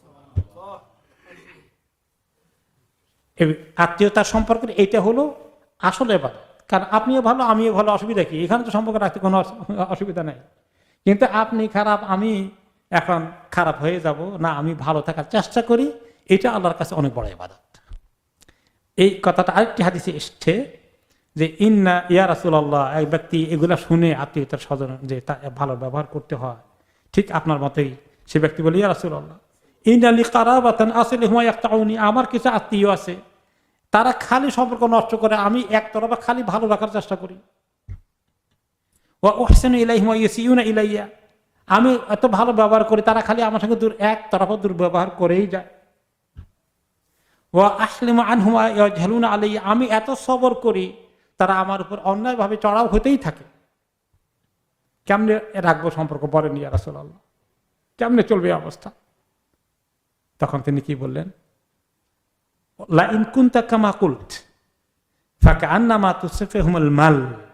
আত্মীয়তার সম্পর্কের এইটা হলো আসল ইবাদত। কারণ আপনিও ভালো, আমিও ভালো, অসুবিধা কি? এখানে তো সম্পর্ক রাখতে কোনো অসুবিধা নেই। কিন্তু আপনি খারাপ, আমি এখন খারাপ হয়ে যাব না, আমি ভালো থাকার চেষ্টা করি, এটা আল্লাহর কাছে অনেক বড় ইবাদত। এই কথাটা আরেকটি হাদিসে এসছে যে ইন্না ইয়া রাসূলুল্লাহ, এক ব্যক্তি এগুলা শুনে আত্মীয়তার স্বজন যে ভালো ব্যবহার করতে হয়, ঠিক আপনার মতোই সে ব্যক্তি বলে, ইয়া রাসূলুল্লাহ ইন্না লি কারাবাতান আসলিহুম ইয়াকতাউনি, আমার কিছু আত্মীয় আছে তারা খালি সম্পর্ক নষ্ট করে, আমি একতরফা খালি ভালো রাখার চেষ্টা করি। ওয়া উহসিনু ইলাইহিম ওয়া ইয়াসিউনা ইলাইয়া, আমি এত ভালো ব্যবহার করি, তারা খালি আমার সঙ্গে একতরফা দুর্ব্যবহার করেই যায়। ওয়া আসলিমু আনহুম ওয়া ইয়াজহালুনা আলাইয়া, আমি এত সবর করি, তারা আমার উপর অন্যায়ভাবে চড়াও হতেই থাকে। কেমনে রাখবো সম্পর্ক? বলেন ইয়া রাসূলুল্লাহ, কেমনে চলবে অবস্থা? তখন তিনি কি বললেন? লা ইন কুনতা কামা কুলত ফাকান্নামা তুসফিহুমুল মাল,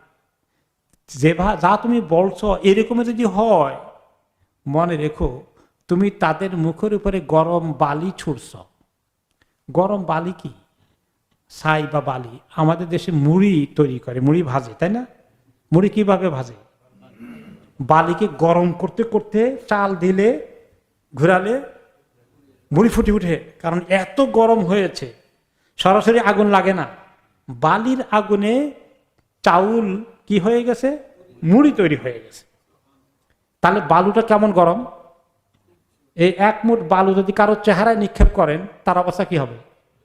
যা তুমি বলছো এরকম যদি হয়, মনে রেখো তুমি তাদের মুখের উপরে গরম বালি ছুড়ছ। গরম বালি কি? ছাই বা বালি। আমাদের দেশে মুড়ি তৈরি করে, মুড়ি ভাজে, তাই না? মুড়ি কিভাবে ভাজে? বালিকে গরম করতে করতে চাল দিলে, ঘুরালে মুড়ি ফুটে উঠে, কারণ এত গরম হয়েছে। সরাসরি আগুন লাগে না, বালির আগুনে চাউল কি হয়ে গেছে? মুড়ি তৈরি হয়ে গেছে। তাহলে বালুটা কেমন গরম? এই এক মুঠ বালু যদি কারো চেহারায় নিক্ষেপ করেন, তার অবস্থা কি হবে?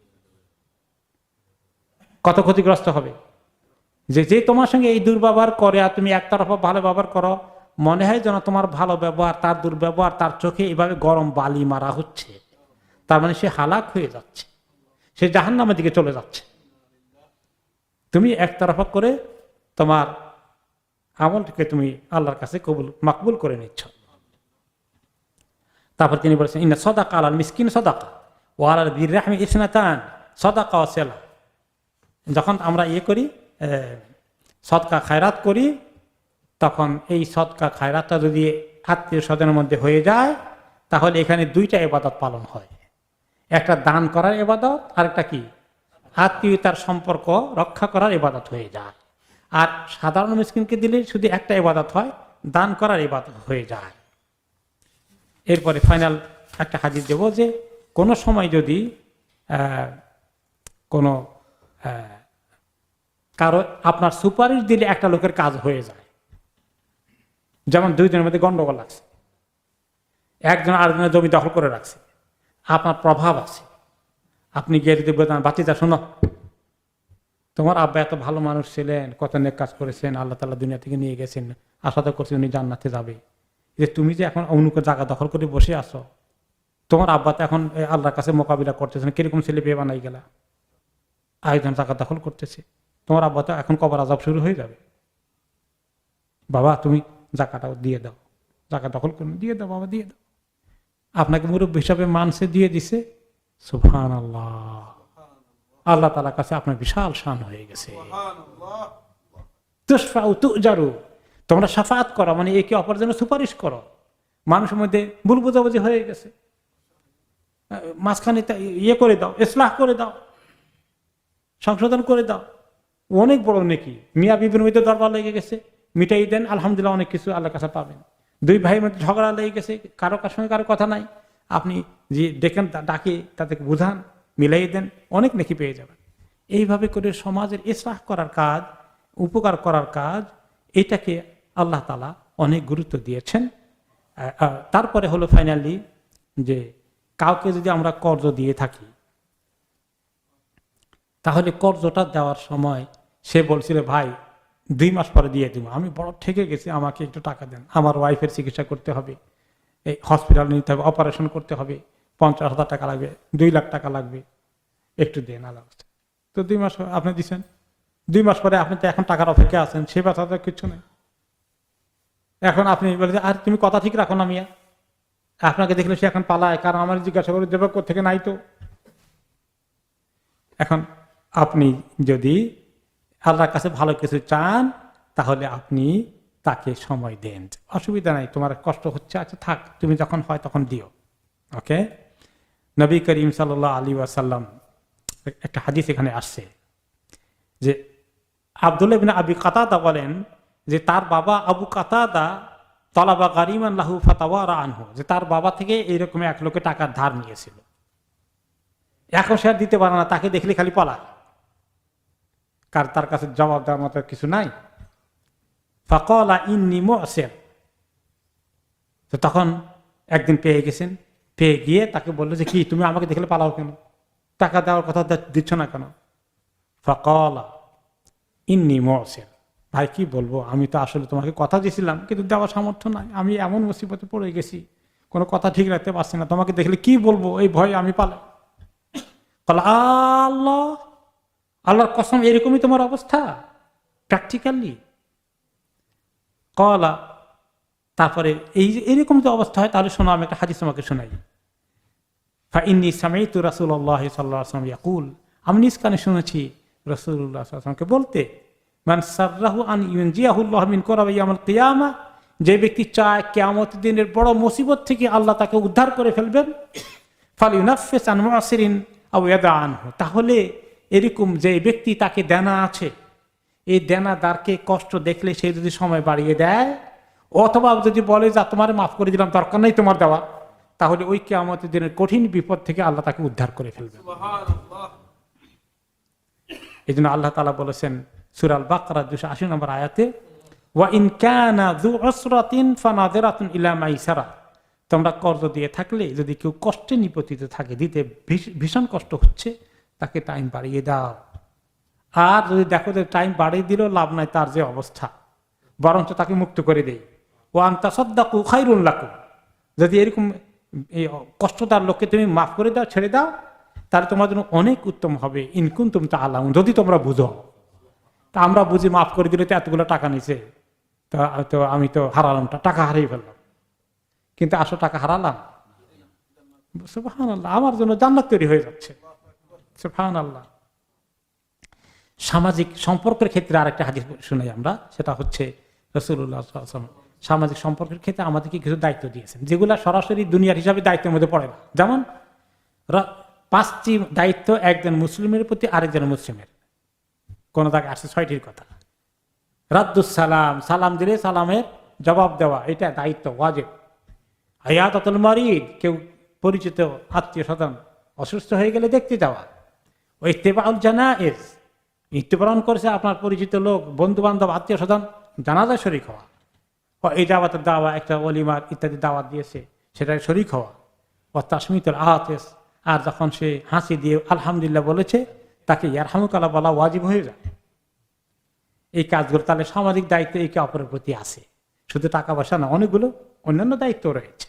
কত ক্ষতিগ্রস্ত হবে। যে তোমার সঙ্গে এই দুর্ব্যবহার করে আর তুমি একতরফা ভালো ব্যবহার করো, মনে হয় যেন তোমার ভালো ব্যবহার তার দুর্ব্যবহার, তার চোখে এভাবে গরম বালি মারা হচ্ছে। তার মানে সে হালাক হয়ে যাচ্ছে, সে জাহান্নামের দিকে চলে যাচ্ছে। তুমি একতরফা করে তোমার আমলটাকে তুমি আল্লাহর কাছে মাকবুল করে নিচ্ছ। তারপর তিনি বলেছেন ইন্না সাদাকা আলাল মিসকিন সাদাকা ওয়া আলাল যির রাহমি ইসনাতান সাদাকা ওয়া সিলা। যখন আমরা করি সদকা খায়রাত করি, তখন এই সদকা খায়রাতটা যদি আত্মীয় স্বজনের মধ্যে হয়ে যায়, তাহলে এখানে দুইটা ইবাদত পালন হয়। একটা দান করার ইবাদত, আর একটা কি? আত্মীয়তার সম্পর্ক রক্ষা করার ইবাদত হয়ে যায়। আর সাধারণ মিসকিনকে দিলে শুধু একটা ইবাদত হয়, দান করার ইবাদত হয়ে যায়। এরপরে ফাইনাল একটা হাদিস দেব যে কোনো সময় যদি কোনো কারো আপনার সুপারিশ দিলে একটা লোকের কাজ হয়ে যায়, যেমন দুইজনের মধ্যে গন্ডগোল আছে, একজন আরেকজনের জমি দখল করে রাখছে, আপনার প্রভাব আছে, আপনি গিয়ে যদি বলতেন বাচ্চাটা শোনো, তোমার আব্বা এত ভালো মানুষ ছিলেন, কত নেক কাজ করেছেন, আল্লাহ তাআলা দুনিয়া থেকে নিয়ে গেছেন, আশা তো করছি উনি জান্নাতে যাবে, যে তুমি যে এখন অন্য জায়গা দখল করে বসে আছো, তোমার আব্বা তো এখন আল্লাহর কাছে মোকাবিলা করতেছেন, কিরকম ছেলে পেয়ে বানাই গেলা, আরেকজন জায়গা দখল করতেছে, তোমার আব্বা তো এখন কবর আযাব শুরু হয়ে যাবে, বাবা তুমি জাকাটাও দিয়ে দাও, জাকা দখল করুন, দিয়ে দাও বাবা, দিয়ে দাও। আপনাকে মুরব্বী হিসাবে মানসে দিয়ে দিছে, সুবহানাল্লাহ, আল্লাহ তাআলার কাছে আপনার বিশাল শান হয়ে গেছে। তুশফাউ তুজারু, তোমরা শাফাআত করো, মানে একে অপরের জন্য সুপারিশ করো। মানুষের মধ্যে ভুল বোঝাবুঝি হয়ে গেছে, মাঝখানে করে দাও, ইসলাহ করে দাও, সংশোধন করে দাও, অনেক বড় নেকি। মিয়া বিবির মধ্যে দরবার লেগে গেছে, মিটাই দেন, আলহামদুলিল্লাহ অনেক কিছু আল্লাহর কাছে পাবেন। দুই ভাইয়ের মধ্যে ঝগড়া লেগে গেছে, কারো কার সঙ্গে কারো কথা নাই, আপনি যে ডেকেন ডাকে তাদেরকে বুঝান, মিলাই দেন, অনেক নেকি পেয়ে যাবেন। এইভাবে করে সমাজের ইসলাহ করার কাজ, উপকার করার কাজ, এটাকে আল্লাহ তাআলা অনেক গুরুত্ব দিয়েছেন। তারপরে হলো ফাইনালি যে কাউকে যদি আমরা কর্জ দিয়ে থাকি, তাহলে কর্জটা দেওয়ার সময় সে বলছিল ভাই 2 মাস পরে দিয়ে দিব, আমি বড় ঠেকে গেছি, আমাকে একটু টাকা দেন, আমার ওয়াইফের চিকিৎসা করতে হবে, এই হসপিটাল নিতে হবে, অপারেশন করতে হবে, 50,000 টাকা লাগবে, 2 লাখ টাকা লাগবে, একটু দেন আল্লাহ। তো 2 মাস আপনি দিচ্ছেন, 2 মাস পরে আপনি তো এখন টাকার অপেক্ষা আছেন, সে ব্যথা তো কিছু নেই। এখন আপনি বলে আর তুমি কথা ঠিক রাখো না মিয়া, আপনাকে দেখলে সে এখন পালায়, কারণ আমার জিজ্ঞাসা করে দেবে কোথেকে, নাই তো। এখন আপনি যদি আল্লাহর কাছে ভালো কিছু চান, তাহলে আপনি তাকে সময় দেন, অসুবিধা নাই, তোমার কষ্ট হচ্ছে, আচ্ছা থাক, তুমি যখন হয় তখন দিও। ওকে, নবী করিম সাল্লাল্লাহু আলাইহি ওয়াসাল্লাম একটা হাদিস এখানে আসছে যে আব্দুল্লাহ ইবনে আবি কাতাদা বলেন যে তার বাবা আবু কাতাদা তলাবা গারিমান লাহু ফাতাওয়ারা আনহু, যে তার বাবা থেকে এইরকম 1 লোকে টাকা ধার নিয়েছিল, এখন সে আর দিতে পারে না, তাকে দেখলে খালি পলায়, কার তার কাছে জবাব দেওয়ার মতো কিছু নাই। ফাকালা ইন্নী মুসির, তো তখন একদিন পেয়ে গেছেন, পেয়ে গিয়ে তাকে বললো যে কি তুমি আমাকে দেখলে পালাও কেন, টাকা দেওয়ার কথা দিচ্ছ না কেন? ফাকালা ইন্নী মুসির, ভাই কি বলবো, আমি তো আসলে তোমাকে কথা দিয়েছিলাম কিন্তু দেওয়ার সামর্থ্য নাই, আমি এমন মুসিবতে পড়ে গেছি, কোনো কথা ঠিক রাখতে পারছি না, তোমাকে দেখলে কি বলবো, এই ভয়ে আমি পালাই। আল্লাহ, আল্লাহর কসম এরকমই তোমার অবস্থা প্র্যাকটিক্যালি? কলা, তারপরে এইরকম যে অবস্থা হয়, তাহলে শোনো, আমি একটা হাদিস তোমাকে শোনাই। ফাইন্নী সামাইতু রাসূলুল্লাহ সাল্লাল্লাহু আলাইহি ওয়াসাল্লাম ইয়াকুল, আমি নিজ কানে শুনেছি রাসূলুল্লাহ সাল্লাল্লাহু আলাইহি ওয়াসাল্লামকে বলতে, মান সাররাহু আন ইউনজিয়াহুল্লাহু মিন কুরাবি ইয়াউমিল কিয়ামাহ, যে ব্যক্তি চায় কিয়ামতের দিনের বড় মুসিবত থেকে আল্লাহ তাকে উদ্ধার করে ফেলবেন, ফালিউনাফিস আন মুসিরিন আও ইয়াদা আনহু, তাহলে এরকম যে ব্যক্তি তাকে দেনা আছে, এই দেনাদারকে কষ্ট দেখলে সে যদি সময় বাড়িয়ে দেয়, অথবা যদি বলে যে তোমার মাফ করে দিলাম, দরকার নেই তোমার দেওয়া, তাহলে ওই কিয়ামতের দিনের কঠিন বিপদ থেকে আল্লাহ তাকে উদ্ধার করে ফেলবে। এই জন্য আল্লাহ তাআলা বলেছেন সূরা আল বাকারা 280 নম্বর আয়াতে, ওয়া ইন কানা যু উসরাতিন ফানাযিরাতুন ইলা মাইসারা, তোমরা কর্জ দিয়ে থাকলে যদি কেউ কষ্টে নিপতিত থাকে, দিতে ভীষণ কষ্ট হচ্ছে, তাকে টাইম বাড়িয়ে দাও। আর যদি দেখো যে টাইম বাড়িয়ে দিলেও লাভ নাই, তার যে অবস্থা, বরঞ্চ তাকে মুক্ত করে দেই। ওয়া আন তাসাদদাকু খায়রুল লাকুম, যদি এরকম এই কষ্টদার লোককে তুমি মাফ করে দাও, ছেড়ে দাও, তাহলে তোমার জন্য অনেক উত্তম হবে, ইন কুনতুম তা'লামুন, যদি তোমরা বুঝো। তা আমরা বুঝি মাফ করে দিলে তো এতগুলো টাকা নিছে, তো আমি তো হারালাম, টাকা হারিয়ে ফেললাম, কিন্তু আসলে টাকা হারালাম, সুবহানাল্লাহ, আমার জন্য জান্নাত তৈরি হয়ে যাচ্ছে, সুবহানাল্লাহ। সামাজিক সম্পর্কের ক্ষেত্রে আরেকটা হাদিস শুনাই আমরা, সেটা হচ্ছে রাসূলুল্লাহ সাল্লাল্লাহু আলাইহি ওয়াসাল্লাম সামাজিক সম্পর্কের ক্ষেত্রে আমাদেরকে কিছু দায়িত্ব দিয়েছেন, যেগুলো সরাসরি দুনিয়ার হিসাবে দায়িত্বের মধ্যে পড়ে না। যেমন 5টি দায়িত্ব একজন মুসলিমের প্রতি আরেকজন মুসলিমের, কোন দাগে আসছে 6টির কথা। রাদ্দুস সালাম, সালাম দিলে সালামের জবাব দেওয়া, এটা দায়িত্ব ওয়াজিব। আয়াতাতুল মারিদ, কেউ পরিচিত আত্মীয় স্বজন অসুস্থ হয়ে গেলে দেখতে যাওয়া। ও ইত্তিবাউল জানায়েজ, মৃত্যুবরণ করেছে আপনার পরিচিত লোক, বন্ধু বান্ধব, আত্মীয় স্বজন, জানাজায় শরীক হওয়া। এই দাওয়াতের দাওয়া, একটা ওলিমার ইত্যাদি দাওয়াত দিয়েছে, সেটাই শরীক হওয়া। ও তাসমিতুল আতিস, আর যখন সে হাসি দিয়ে আলহামদুলিল্লাহ বলেছে, তাকে ইয়ারহামুকাল্লাহ বলা ওয়াজিব হয়ে যায়। এই কাজগুলো তাহলে সামাজিক দায়িত্ব একে অপরের প্রতি আছে, শুধু টাকা পয়সা না, অনেকগুলো অন্যান্য দায়িত্ব রয়েছে।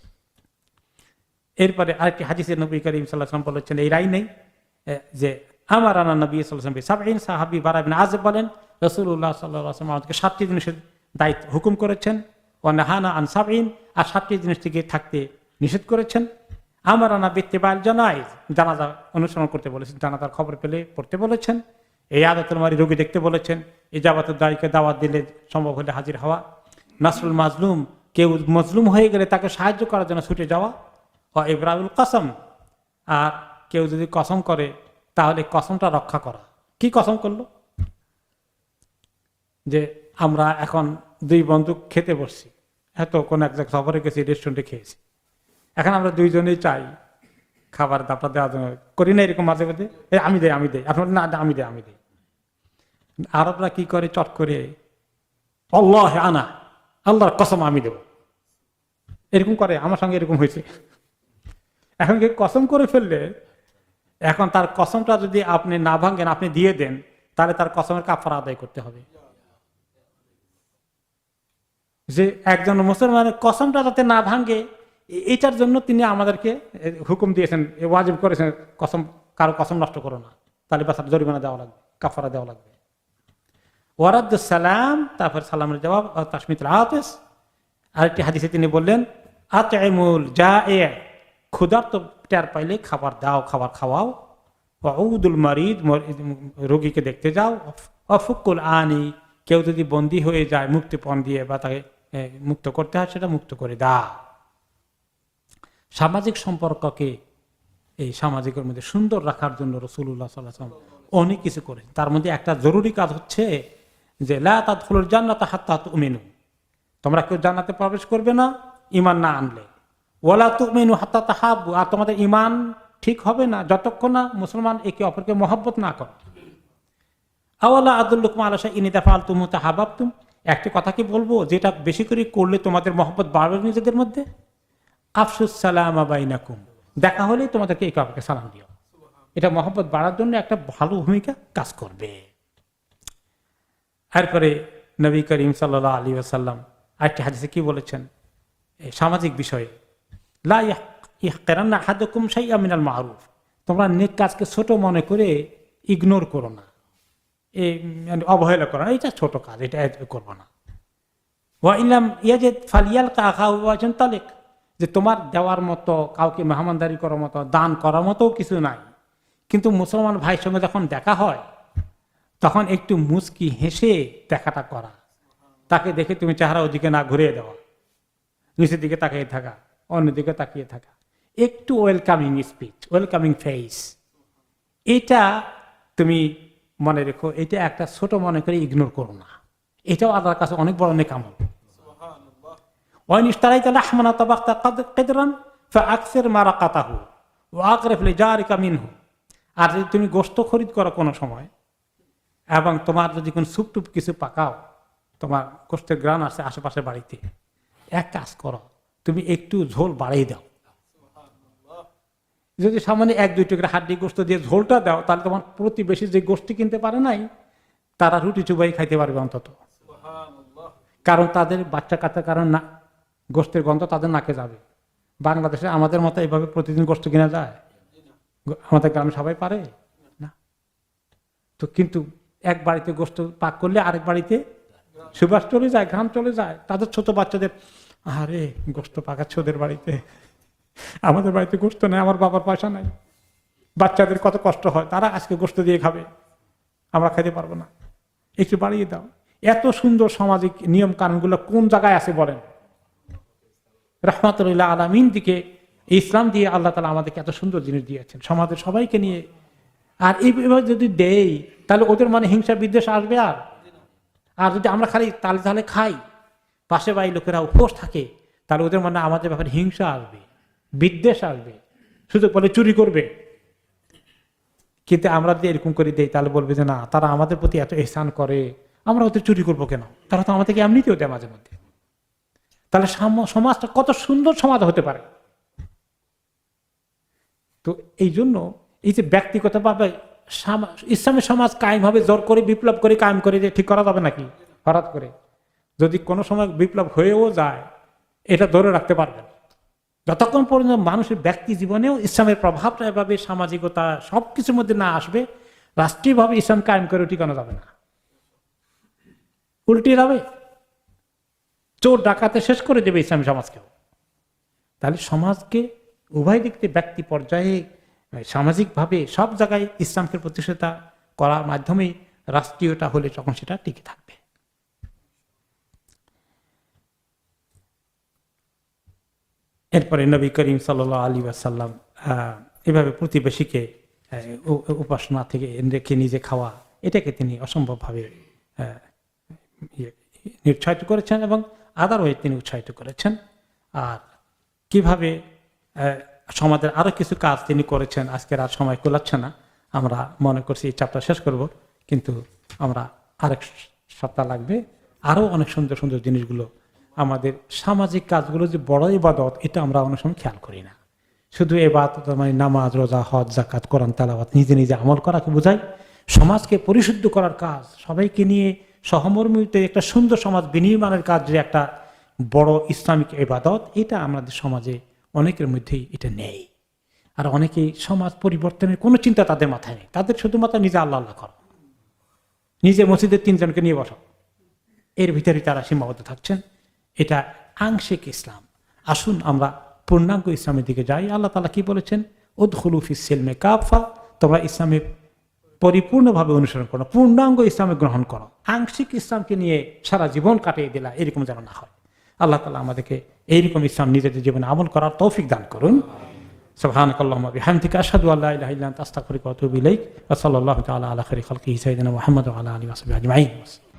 এরপরে আরেকটি হাদিসে নবী করিম সাল্লাল্লাহু আলাইহি ওয়াসাল্লাম বলেছেন, এই রাই নেই যে আমার আনা নবী সাল্লাল্লাহু আলাইহি ওয়াসাল্লাম সাবঈন সাহাবী বারা ইবনে আযিব বলেন, রাসূলুল্লাহ সাল্লাল্লাহু আলাইহি ওয়াসাল্লাম আমাদেরকে 7টি জিনিসের দায়িত্ব হুকুম করেছেন, ওয়া নাহানা আন সাবঈন, আর 7টি জিনিস থেকে থাকতে নিষেধ করেছেন। আমার আনা বিত্তিবাল জানাইজ, জানাজা অনুসরণ করতে বলেছেন, জানাজার খবর পেলে পড়তে বলেছেন। এই আদাতুল মারি, রোগী দেখতে বলেছেন। ইজাবাতুদ দায়ীকে দাওয়াত দিলে সম্ভব হলে হাজির হওয়া। নাসরুল মাজলুম, কেউ মজলুম হয়ে গেলে তাকে সাহায্য করার জন্য ছুটে যাওয়া। ও ইবরাউল কসম, আর কেউ যদি কসম করে তাহলে কসমটা রক্ষা করা। কি কসম করলো? যে আমরা এখন 2 বন্ধু খেতে বসছি, এত কোন এক জায়গায় সফরে গেছি, রেস্টুরেন্টে খেয়েছি, এখন আমরা দুইজনেই চাই খাবার দাবার দেওয়া করি না এরকম মাঝে মাঝে, আমি দেই আপনার না, আমি দেই। আরবরা কি করে, চট করে আল্লাহ আনা, আল্লাহর কসম আমি দেব, এরকম করে। আমার সঙ্গে এরকম হয়েছে। এখন কি কসম করে ফেললে, এখন তার কসমটা যদি আপনি না ভাঙেন, আপনি দিয়ে দেন, তাহলে তার কসমের কাফারা আদায় করতে হবে। যে একজন মুসলমানের কসমটা যাতে না ভাঙে, এটার জন্য তিনি আমাদেরকে হুকুম দিয়েছেন, ওয়াজিব করেছেন, কসম, কারো কসম নষ্ট করো না, তাহলে বাসার জরিমানা দেওয়া লাগবে, কাফারা দেওয়া লাগবে। ওয়ারাদুস সালাম, তারপর সালামের জবাব, তাসমিতুল আতিস। আরেকটি হাদিসে তিনি বললেন আতইমুল জা'i, ক্ষুধার্ত টের পাইলে খাবার দাও, খাবার খাওয়াও। ওয়াউদুল মারিদ, রোগীকে দেখতে যাও। ওয়াফুকুল আনি, কেউ যদি বন্দী হয়ে যায় মুক্তিপণ দিয়ে বা তাকে মুক্ত করতে হয়, সেটা মুক্ত করে দাও। সামাজিক সম্পর্ককে এই সামাজিকের মধ্যে সুন্দর রাখার জন্য রাসূলুল্লাহ সাল্লাল্লাহু আলাইহি ওয়াসাল্লাম অনেক কিছু করেন। তার মধ্যে একটা জরুরি কাজ হচ্ছে যে লা তাদখুলুল জান্নাতা হাত্তা তুমিনু, তোমরা কেউ জান্নাতে প্রবেশ করবে না ঈমান না আনলে। ওয়ালা তুমিনু হাত্তা তাহাব্বু, আর তোমাদের ঈমান ঠিক হবে না যতক্ষণ না মুসলমান একে অপরকে মহব্বত না করে। আওয়ালা আদুল্লুকুম আলা শাইইন ইযা ফাআলতুমু তাহাব্বাবতুম, একটি কথা কি বলবো যেটা বেশি করে করলে তোমাদের মহব্বত বাড়বে নিজেদের মধ্যে। আফশুস সালামা বাইনাকুম, দেখা হলেই তোমাদেরকে একে অপরকে সালাম দিও। এটা মহব্বত বাড়ার জন্য একটা ভালো ভূমিকা কাজ করবে। এরপরে নবী করিম সাল্লাল্লাহু আলাইহি ওয়াসাল্লাম আরেকটি হাদিসে কি বলেছেন এই সামাজিক বিষয়ে, লা ইয়াহকিরান্না আহাদুকুম শাইআম মিনাল মারুফ, তোমরা নেক কাজকে ছোট মনে করে ইগনোর করো না, অবহেলা করো না, এটা ছোট কাজ, এটা করবো না। ওয়া ইলাম ইয়াজিদ ফালিয়ালকা আখাহু ওয়াজহুন তালিক, যে তোমার দেওয়ার মতো, কাউকে মেহমানদারি করার মতো, দান করার মতো কিছু নাই, কিন্তু মুসলমান ভাইয়ের সঙ্গে যখন দেখা হয় তখন একটু মুচকি হেসে দেখাটা করা, তাকে দেখে তুমি চেহারা ওদিকে না ঘুরিয়ে দেওয়া, নিচের দিকে তাকিয়ে থাকা, অন্যদিকে তাকিয়ে থাকা, একটু ওয়েলকামিং স্পিচ, ওয়েলকামিং ফেস, এটা তুমি মনে রেখো। এটা একটা ছোট মনে করে ইগনোর করো না, এটাও আল্লাহর কাছে অনেক বড় নেক আমল। ওয়াইন ইশতারাইতা লাহমানা তাবাক্তা কিদরান ফাআকসির মারাকাতাহু ওয়া আকরিফ লিজারিকা মিনহু, আর যদি তুমি গোশত খরিদ করো কোনো সময় এবং তোমার যদি কোনো স্যুপ টুপ কিছু পাকাও, তোমার গোশতের গ্রান আছে আশেপাশে বাড়িতে, এক কাজ করো, তুমি একটু ঝোল বাড়িয়ে দাও। যদি সামান্য 1-2 টুকরা হাড্ডি গোশত দিয়ে ঝোলটা দাও, তাহলে তোমার প্রতিবেশী যে গোশত কিনতে পারে নাই, তারা রুটি চুবাই খাইতে পারবে অন্তত। কারণ তাদের বাচ্চা কাচ্চার কারণ না, গোশতের গন্ধ তাদের নাকে যাবে। বাংলাদেশে আমাদের মতো এইভাবে প্রতিদিন গোশত কিনা যায়? আমাদের গ্রামে সবাই পারে না তো, কিন্তু এক বাড়িতে গোশত পাক করলে আরেক বাড়িতে সুবাস চলে যায়, ঘাম চলে যায়। তাদের ছোট বাচ্চাদের, আরে গোশত পাকাচ্ছে ওদের বাড়িতে, আমাদের বাড়িতে গোশত নেই, আমার বাবার পয়সা নাই। বাচ্চাদের কত কষ্ট হয়, তারা আজকে গোশত দিয়ে খাবে, আমরা খাইতে পারবো না, একটু বাড়িয়ে দাও। এত সুন্দর সামাজিক নিয়ম কানুনগুলো কোন জায়গায় আছে বলেন? রাহমাতুল্লাহ আলামিন দিকে ইসলাম দিয়ে আল্লাহ তাআলা আমাদেরকে এত সুন্দর জিনিস দিয়েছেন সমাজের সবাইকে নিয়ে। আর এইভাবে যদি দেই, তাহলে ওদের মানে হিংসা বিদ্বেষ আসবে। আর যদি আমরা খালি তালে তালে খাই, পাশে বাড়ির লোকেরা উপোস থাকে, তাহলে ওদের মানে আমাদের ব্যাপারে হিংসা আসবে, বিদ্বেষ আসবে, সুযোগ বলে চুরি করবে। কিন্তু আমরা যদি এরকম করে দেই, তাহলে বলবে যে না, তারা আমাদের প্রতি এত ইহসান করে, আমরা ওদের চুরি করবো কেন? তারা তো আমাদেরকে এমনিতেও দেয় মাঝে মধ্যে। তাহলে সমাজটা কত সুন্দর সমাজ হতে পারে। তো এই জন্য এই যে ব্যক্তিগতভাবে ইসলামের সমাজ কায়েম হবে, জোর করে বিপ্লব করে কায়েম করে যে ঠিক করা যাবে নাকি? হঠাৎ করে যদি কোনো সময় বিপ্লব হয়েও যায়, এটা ধরে রাখতে পারবেন যতক্ষণ পর্যন্ত মানুষের ব্যক্তি জীবনেও ইসলামের প্রভাবটা এভাবে সামাজিকতা সবকিছুর মধ্যে না আসবে, রাষ্ট্রীয়ভাবে ইসলাম কায়েম করে টিকানো যাবে না, উল্টে যাবে, চোর ডাকাতে শেষ করে দেবে ইসলামী সমাজকেও। তাহলে সমাজকে উভয় দিক থেকে ব্যক্তি পর্যায়ে, সামাজিকভাবে সব জায়গায় ইসলামকে প্রতিষ্ঠা করার মাধ্যমে রাষ্ট্রীয়তা হলে তখন সেটা টিকে থাকবে। এরপরে নবী করিম সাল্লাল্লাহু আলাইহি ওয়াসাল্লাম এভাবে প্রতিবেশীকে উপাসনা থেকে রেখে নিজে খাওয়া, এটাকে তিনি অসম্ভবভাবে নিরুৎসাহিত করেছেন এবং আদার ওয়ে তিনি উৎসাহিত করেছেন। আর কিভাবে সমাজের আরো কিছু কাজ তিনি করেছেন, আজকের আর সময় কুলাচ্ছে না, আমরা মনে করছি এই চ্যাপ্টার শেষ করব, কিন্তু আমরা আরেক সপ্তাহ লাগবে। আরো অনেক সুন্দর সুন্দর জিনিসগুলো, আমাদের সামাজিক কাজগুলো যে বড় ইবাদত, এটা আমরা অনেক সময় খেয়াল করি না। শুধু ইবাদত মানে নামাজ, রোজা, হজ, যাকাত, কোরআন তেলাওয়াত নিজে নিজে আমল করাকে বোঝায়। সমাজকে পরিশুদ্ধ করার কাজ, সবাইকে নিয়ে সহমর্মিতে একটা সুন্দর সমাজ বিনির্মাণের কাজ যে একটা বড় ইসলামিক ইবাদত, এটা আমাদের সমাজে অনেকের মধ্যেই এটা নেই। আর অনেকেই সমাজ পরিবর্তনের কোনো চিন্তা তাদের মাথায় নেই, তাদের শুধুমাত্র নিজে আল্লাহ আল্লাহ করো, নিজে মসজিদের 3 জনকে নিয়ে বসো, এর ভিতরে তারা সীমাবদ্ধ থাকছেন। এটা আংশিক ইসলাম। আসুন আমরা পূর্ণাঙ্গ ইসলামের দিকে যাই। আল্লাহ তাআলা কি বলেছেন? উদখুলু ফিস সিলমি কাফা, তোমরা ইসলামে পরিপূর্ণভাবে অনুসরণ করো, পূর্ণাঙ্গ ইসলামে গ্রহণ করো। আংশিক ইসলামকে নিয়ে সারা জীবন কাটিয়ে দিলা, এরকম যেন না হয়। আল্লাহ তাআলা আমাদেরকে এইরকম ইসলাম নিজেদের জীবনে আমল করার তৌফিক দান করুন। সুবহানাকাল্লাহুম্মা বিহামদিকা আশহাদু আল্লা ইলাহা ইল্লা আনতা আস্তাগফিরুকা ওয়া আতুবু ইলাইক। ওয়া সাল্লাল্লাহু তাআলা আলা খাইরি খালকিহি সাইয়্যিদিনা মুহাম্মদ ওয়া আলা আলিহি ওয়া সাহবিহি আজমাইন।